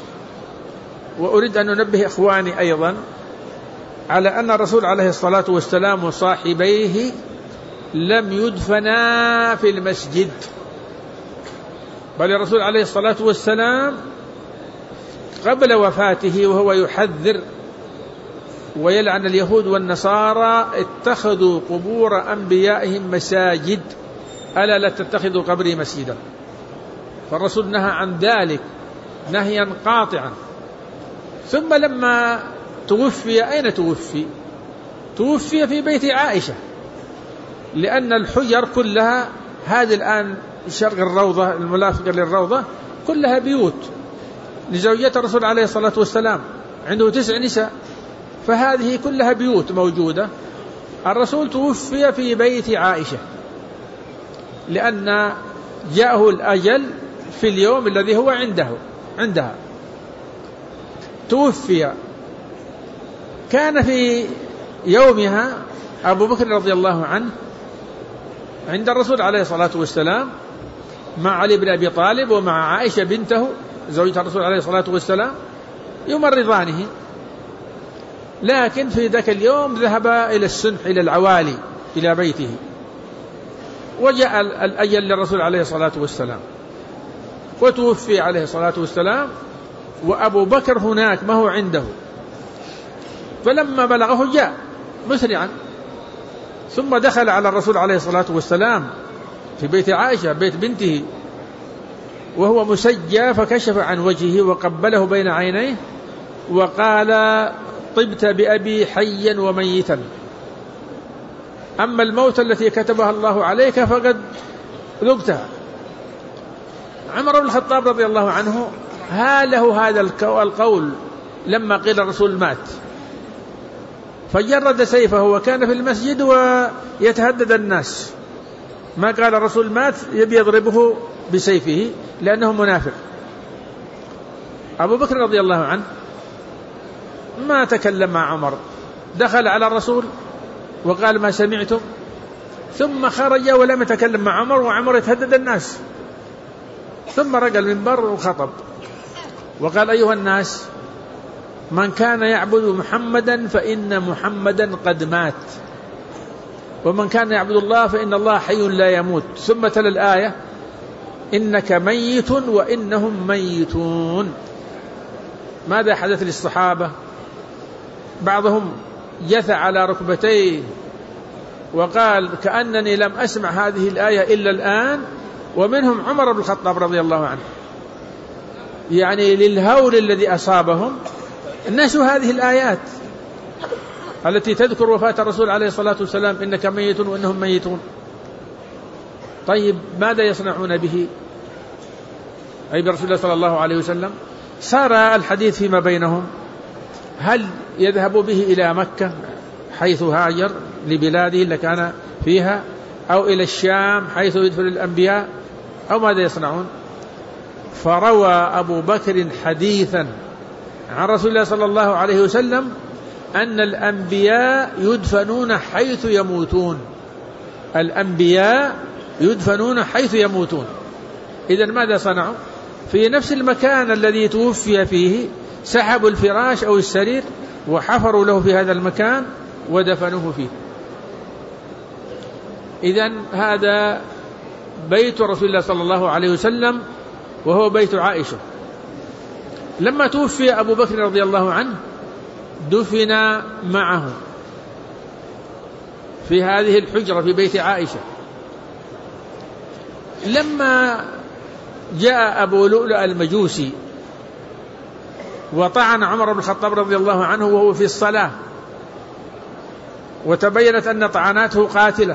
وأريد أن ننبه إخواني أيضا على أن الرسول عليه الصلاة والسلام وصاحبيه لم يدفنا في المسجد، بل الرسول عليه الصلاة والسلام قبل وفاته وهو يحذر ويلعن اليهود والنصارى: اتخذوا قبور أنبيائهم مساجد، ألا لا تتخذوا قبري مسجدا. فالرسول نهى عن ذلك نهيا قاطعا. ثم لما توفي، أين توفي؟ توفي في بيت عائشة، لأن الحجر كلها هذه الآن شرق الروضة الملافقة للروضة كلها بيوت، لزوجة الرسول عليه الصلاة والسلام، عنده 9 نساء، فهذه كلها بيوت موجودة. الرسول توفي في بيت عائشة لأن جاءه الأجل في اليوم الذي هو عندها توفي. كان في يومها أبو بكر رضي الله عنه عند الرسول عليه الصلاة والسلام مع علي بن أبي طالب ومع عائشة بنته زوجة الرسول عليه الصلاة والسلام يمرضانه، لكن في ذاك اليوم ذهب إلى السنح إلى العوالي إلى بيته، وجاء الأجل للرسول عليه الصلاة والسلام وتوفي عليه الصلاة والسلام، وأبو بكر هناك ما هو عنده. فلما بلغه جاء مسرعا، ثم دخل على الرسول عليه الصلاة والسلام في بيت عائشة بيت بنته وهو مسجى، فكشف عن وجهه وقبله بين عينيه وقال: طبت بأبي حيا وميتا، أما الموت التي كتبها الله عليك فقد ذقتها. عمر بن الخطاب رضي الله عنه هاله هذا القول لما قيل الرسول مات، فجرد سيفه وكان في المسجد ويتهدد الناس، ما قال الرسول مات يبي يضربه بسيفه لأنه منافق. أبو بكر رضي الله عنه ما تكلم مع عمر، دخل على الرسول وقال: ما سمعتم، ثم خرج ولم يتكلم مع عمر، وعمر يتهدد الناس، ثم رجع المنبر وخطب وقال: أيها الناس، من كان يعبد محمدا فإن محمدا قد مات، ومن كان يعبد الله فإن الله حي لا يموت. ثم تلا الآية: إنك ميت وإنهم ميتون. ماذا حدث للصحابة؟ بعضهم جثى على ركبتيه وقال: كأنني لم أسمع هذه الآية إلا الآن. ومنهم عمر بن الخطاب رضي الله عنه، يعني للهول الذي أصابهم نسوا هذه الآيات التي تذكر وفاة الرسول عليه الصلاة والسلام: إنك ميت وإنهم ميتون. طيب ماذا يصنعون به، أي برسول الله صلى الله عليه وسلم؟ صار الحديث فيما بينهم: هل يذهب به إلى مكة حيث هاجر لبلاده اللي كان فيها، أو إلى الشام حيث يدفن الأنبياء، أو ماذا يصنعون؟ فروى أبو بكر حديثا عن رسول الله صلى الله عليه وسلم أن الأنبياء يدفنون حيث يموتون. الأنبياء يدفنون حيث يموتون. إذن ماذا صنعوا؟ في نفس المكان الذي توفي فيه سحبوا الفراش أو السرير وحفروا له في هذا المكان ودفنوه فيه. إذن هذا بيت رسول الله صلى الله عليه وسلم وهو بيت عائشة. لما توفي أبو بكر رضي الله عنه دفن معه في هذه الحجرة في بيت عائشة. لما جاء أبو لؤلؤ المجوسي وطعن عمر بن الخطاب رضي الله عنه وهو في الصلاة، وتبينت أن طعناته قاتلة،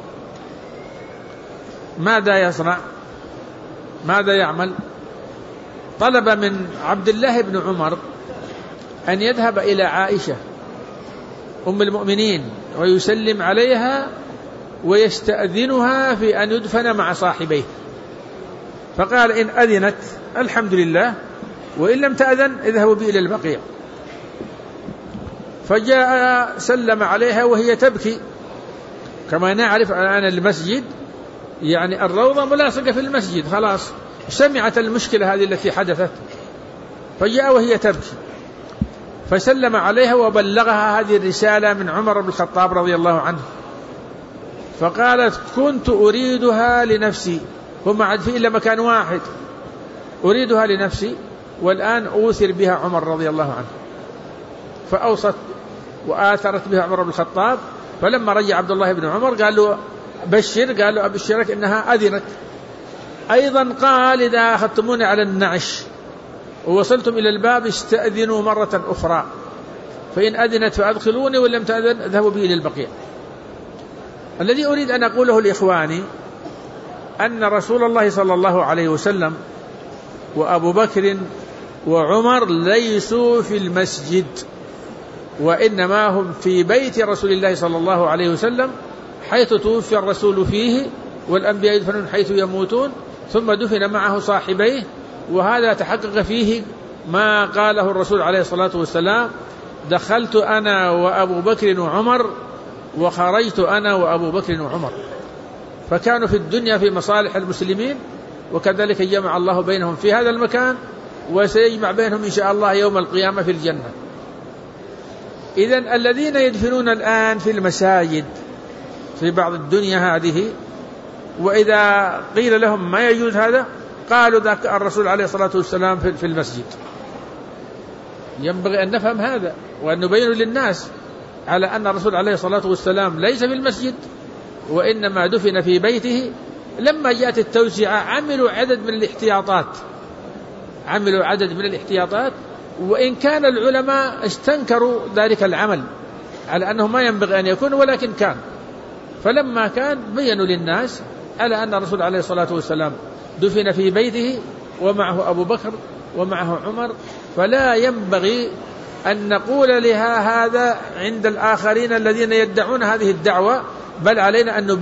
ماذا يصنع؟ ماذا يعمل؟ طلب من عبد الله بن عمر أن يذهب إلى عائشة أم المؤمنين ويسلم عليها ويستأذنها في أن يدفن مع صاحبيه. فقال: إن أذنت الحمد لله، وإن لم تأذن اذهبوا بي إلى البقيع. فجاء سلم عليها وهي تبكي، كما نعرف الآن المسجد يعني الروضة ملاصقة في المسجد، خلاص سمعت المشكلة هذه التي حدثت، فجاء وهي تبكي فسلم عليها وبلغها هذه الرسالة من عمر بن الخطاب رضي الله عنه. فقالت: كنت أريدها لنفسي، وما عاد في إلا مكان واحد أريدها لنفسي، والآن أوثر بها عمر رضي الله عنه. فأوصت وآثرت بها عمر بن الخطاب. فلما رجع عبد الله بن عمر قال له: بشر، قال له: أبشرك إنها أذنت. أيضا قال: إذا أخذتموني على النعش ووصلتم إلى الباب استأذنوا مرة أخرى، فإن أذنت فأدخلوني، وإن لم تأذن اذهبوا بي إلى البقيع. الذي أريد أن أقوله لإخواني أن رسول الله صلى الله عليه وسلم وأبو بكر وعمر ليسوا في المسجد، وإنما هم في بيت رسول الله صلى الله عليه وسلم حيث توفي الرسول فيه، والأنبياء يدفنون حيث يموتون، ثم دفن معه صاحبيه. وهذا تحقق فيه ما قاله الرسول عليه الصلاة والسلام: دخلت أنا وأبو بكر وعمر وخرجت أنا وأبو بكر وعمر. فكانوا في الدنيا في مصالح المسلمين، وكذلك جمع الله بينهم في هذا المكان، وسيجمع بينهم إن شاء الله يوم القيامة في الجنة. إذن الذين يدفنون الآن في المساجد في بعض الدنيا هذه، وإذا قيل لهم ما يجوز هذا قالوا ذاك الرسول عليه الصلاة والسلام في المسجد. ينبغي أن نفهم هذا وأن نبين للناس على أن الرسول عليه الصلاة والسلام ليس في المسجد، وإنما دفن في بيته. لما جاءت التوسعة عملوا عدد من الاحتياطات، وإن كان العلماء استنكروا ذلك العمل على أنه ما ينبغي أن يكون، ولكن كان. فلما كان بينوا للناس على أن الرسول عليه الصلاة والسلام دفن في بيته ومعه أبو بكر ومعه عمر. فلا ينبغي أن نقول لها هذا عند الآخرين الذين يدعون هذه الدعوة، بل علينا أن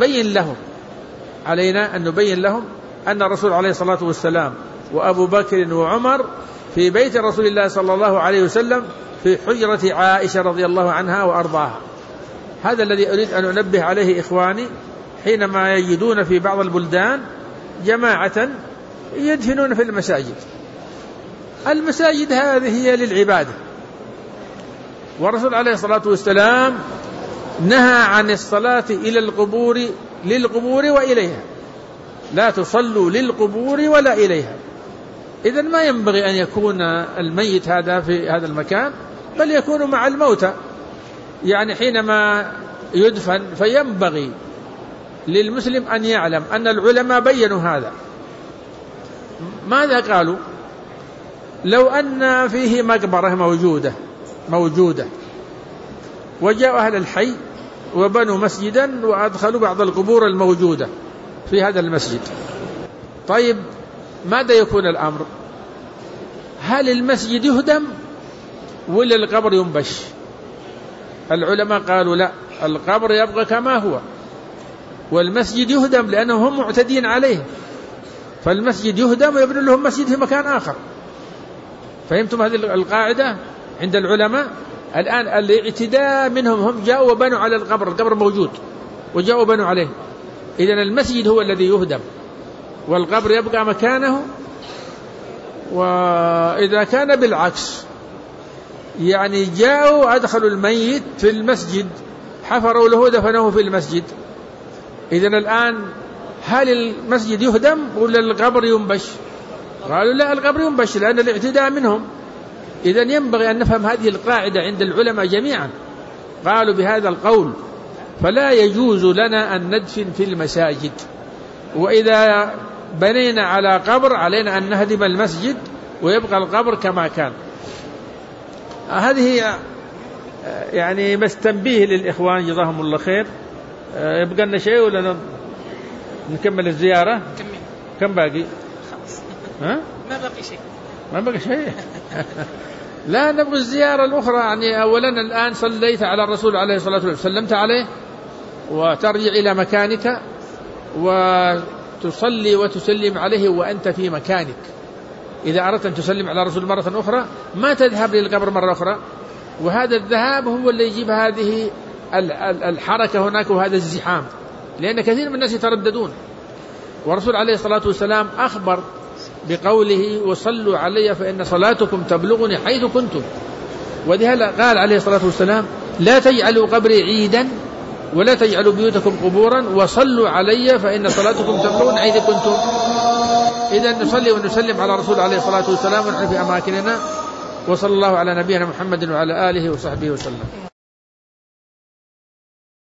نبين لهم أن الرسول عليه الصلاة والسلام وأبو بكر وعمر في بيت رسول الله صلى الله عليه وسلم في حجرة عائشة رضي الله عنها وأرضاها. هذا الذي أريد أن أنبه عليه إخواني، حينما يجدون في بعض البلدان جماعة يدفنون في المساجد. المساجد هذه هي للعبادة، والرسول عليه الصلاة والسلام نهى عن الصلاة إلى للقبور وإليها، لا تصلوا للقبور ولا إليها. إذن ما ينبغي أن يكون الميت هذا في هذا المكان، بل يكون مع الموتى. يعني حينما يدفن فينبغي للمسلم أن يعلم أن العلماء بيّنوا هذا. ماذا قالوا؟ لو أن فيه مقبرة موجودة وجاء أهل الحي وبنوا مسجدا وأدخلوا بعض القبور الموجودة في هذا المسجد، طيب ماذا يكون الأمر؟ هل المسجد يهدم ولا القبر ينبش؟ العلماء قالوا لا، القبر يبقى كما هو، والمسجد يهدم لأنهم هم معتدين عليه، فالمسجد يهدم ويبنوا لهم مسجد في مكان آخر. فهمتم هذه القاعدة عند العلماء؟ الآن الاعتداء منهم، هم جاءوا وبنوا على القبر موجود وجاءوا وبنوا عليه. إذن المسجد هو الذي يهدم والقبر يبقى مكانه. وإذا كان بالعكس، يعني جاءوا أدخلوا الميت في المسجد، حفروا له دفنوه في المسجد، إذن الآن هل المسجد يهدم ولا القبر ينبش؟ قالوا لا، القبر ينبش لأن الاعتداء منهم. إذن ينبغي أن نفهم هذه القاعدة عند العلماء جميعا، قالوا بهذا القول. فلا يجوز لنا أن ندفن في المساجد، وإذا بنينا على قبر علينا أن نهدم المسجد ويبقى القبر كما كان. هذه يعني بس تنبيه للإخوان جزاهم الله خير. يبقى لنا شيء ولا نكمل الزيارة؟ كم باقي؟ ها؟ ما بقي شيء. لا، نبغي الزيارة الأخرى. يعني أولا الآن صليت على الرسول عليه الصلاة والسلام، سلمت عليه، وترجع إلى مكانك وتصلي وتسلم عليه وأنت في مكانك. إذا أردت أن تسلم على الرسول مرة أخرى ما تذهب للقبر مرة أخرى، وهذا الذهاب هو اللي يجيب هذه الحركة هناك وهذا الزحام، لأن كثير من الناس يترددون. والرسول عليه الصلاة والسلام أخبر بقوله: وصلوا علي فإن صلاتكم تبلغني حيث كنتم. ولهذا قال عليه الصلاة والسلام: لا تجعلوا قبري عيدا ولا تجعلوا بيوتكم قبورا وصلوا علي فإن صلاتكم تبلغني حيث كنتم. إذا نصلي ونسلم على الرسول عليه الصلاة والسلام ونحن في أماكننا. وصلى الله على نبينا محمد وعلى آله وصحبه وسلم.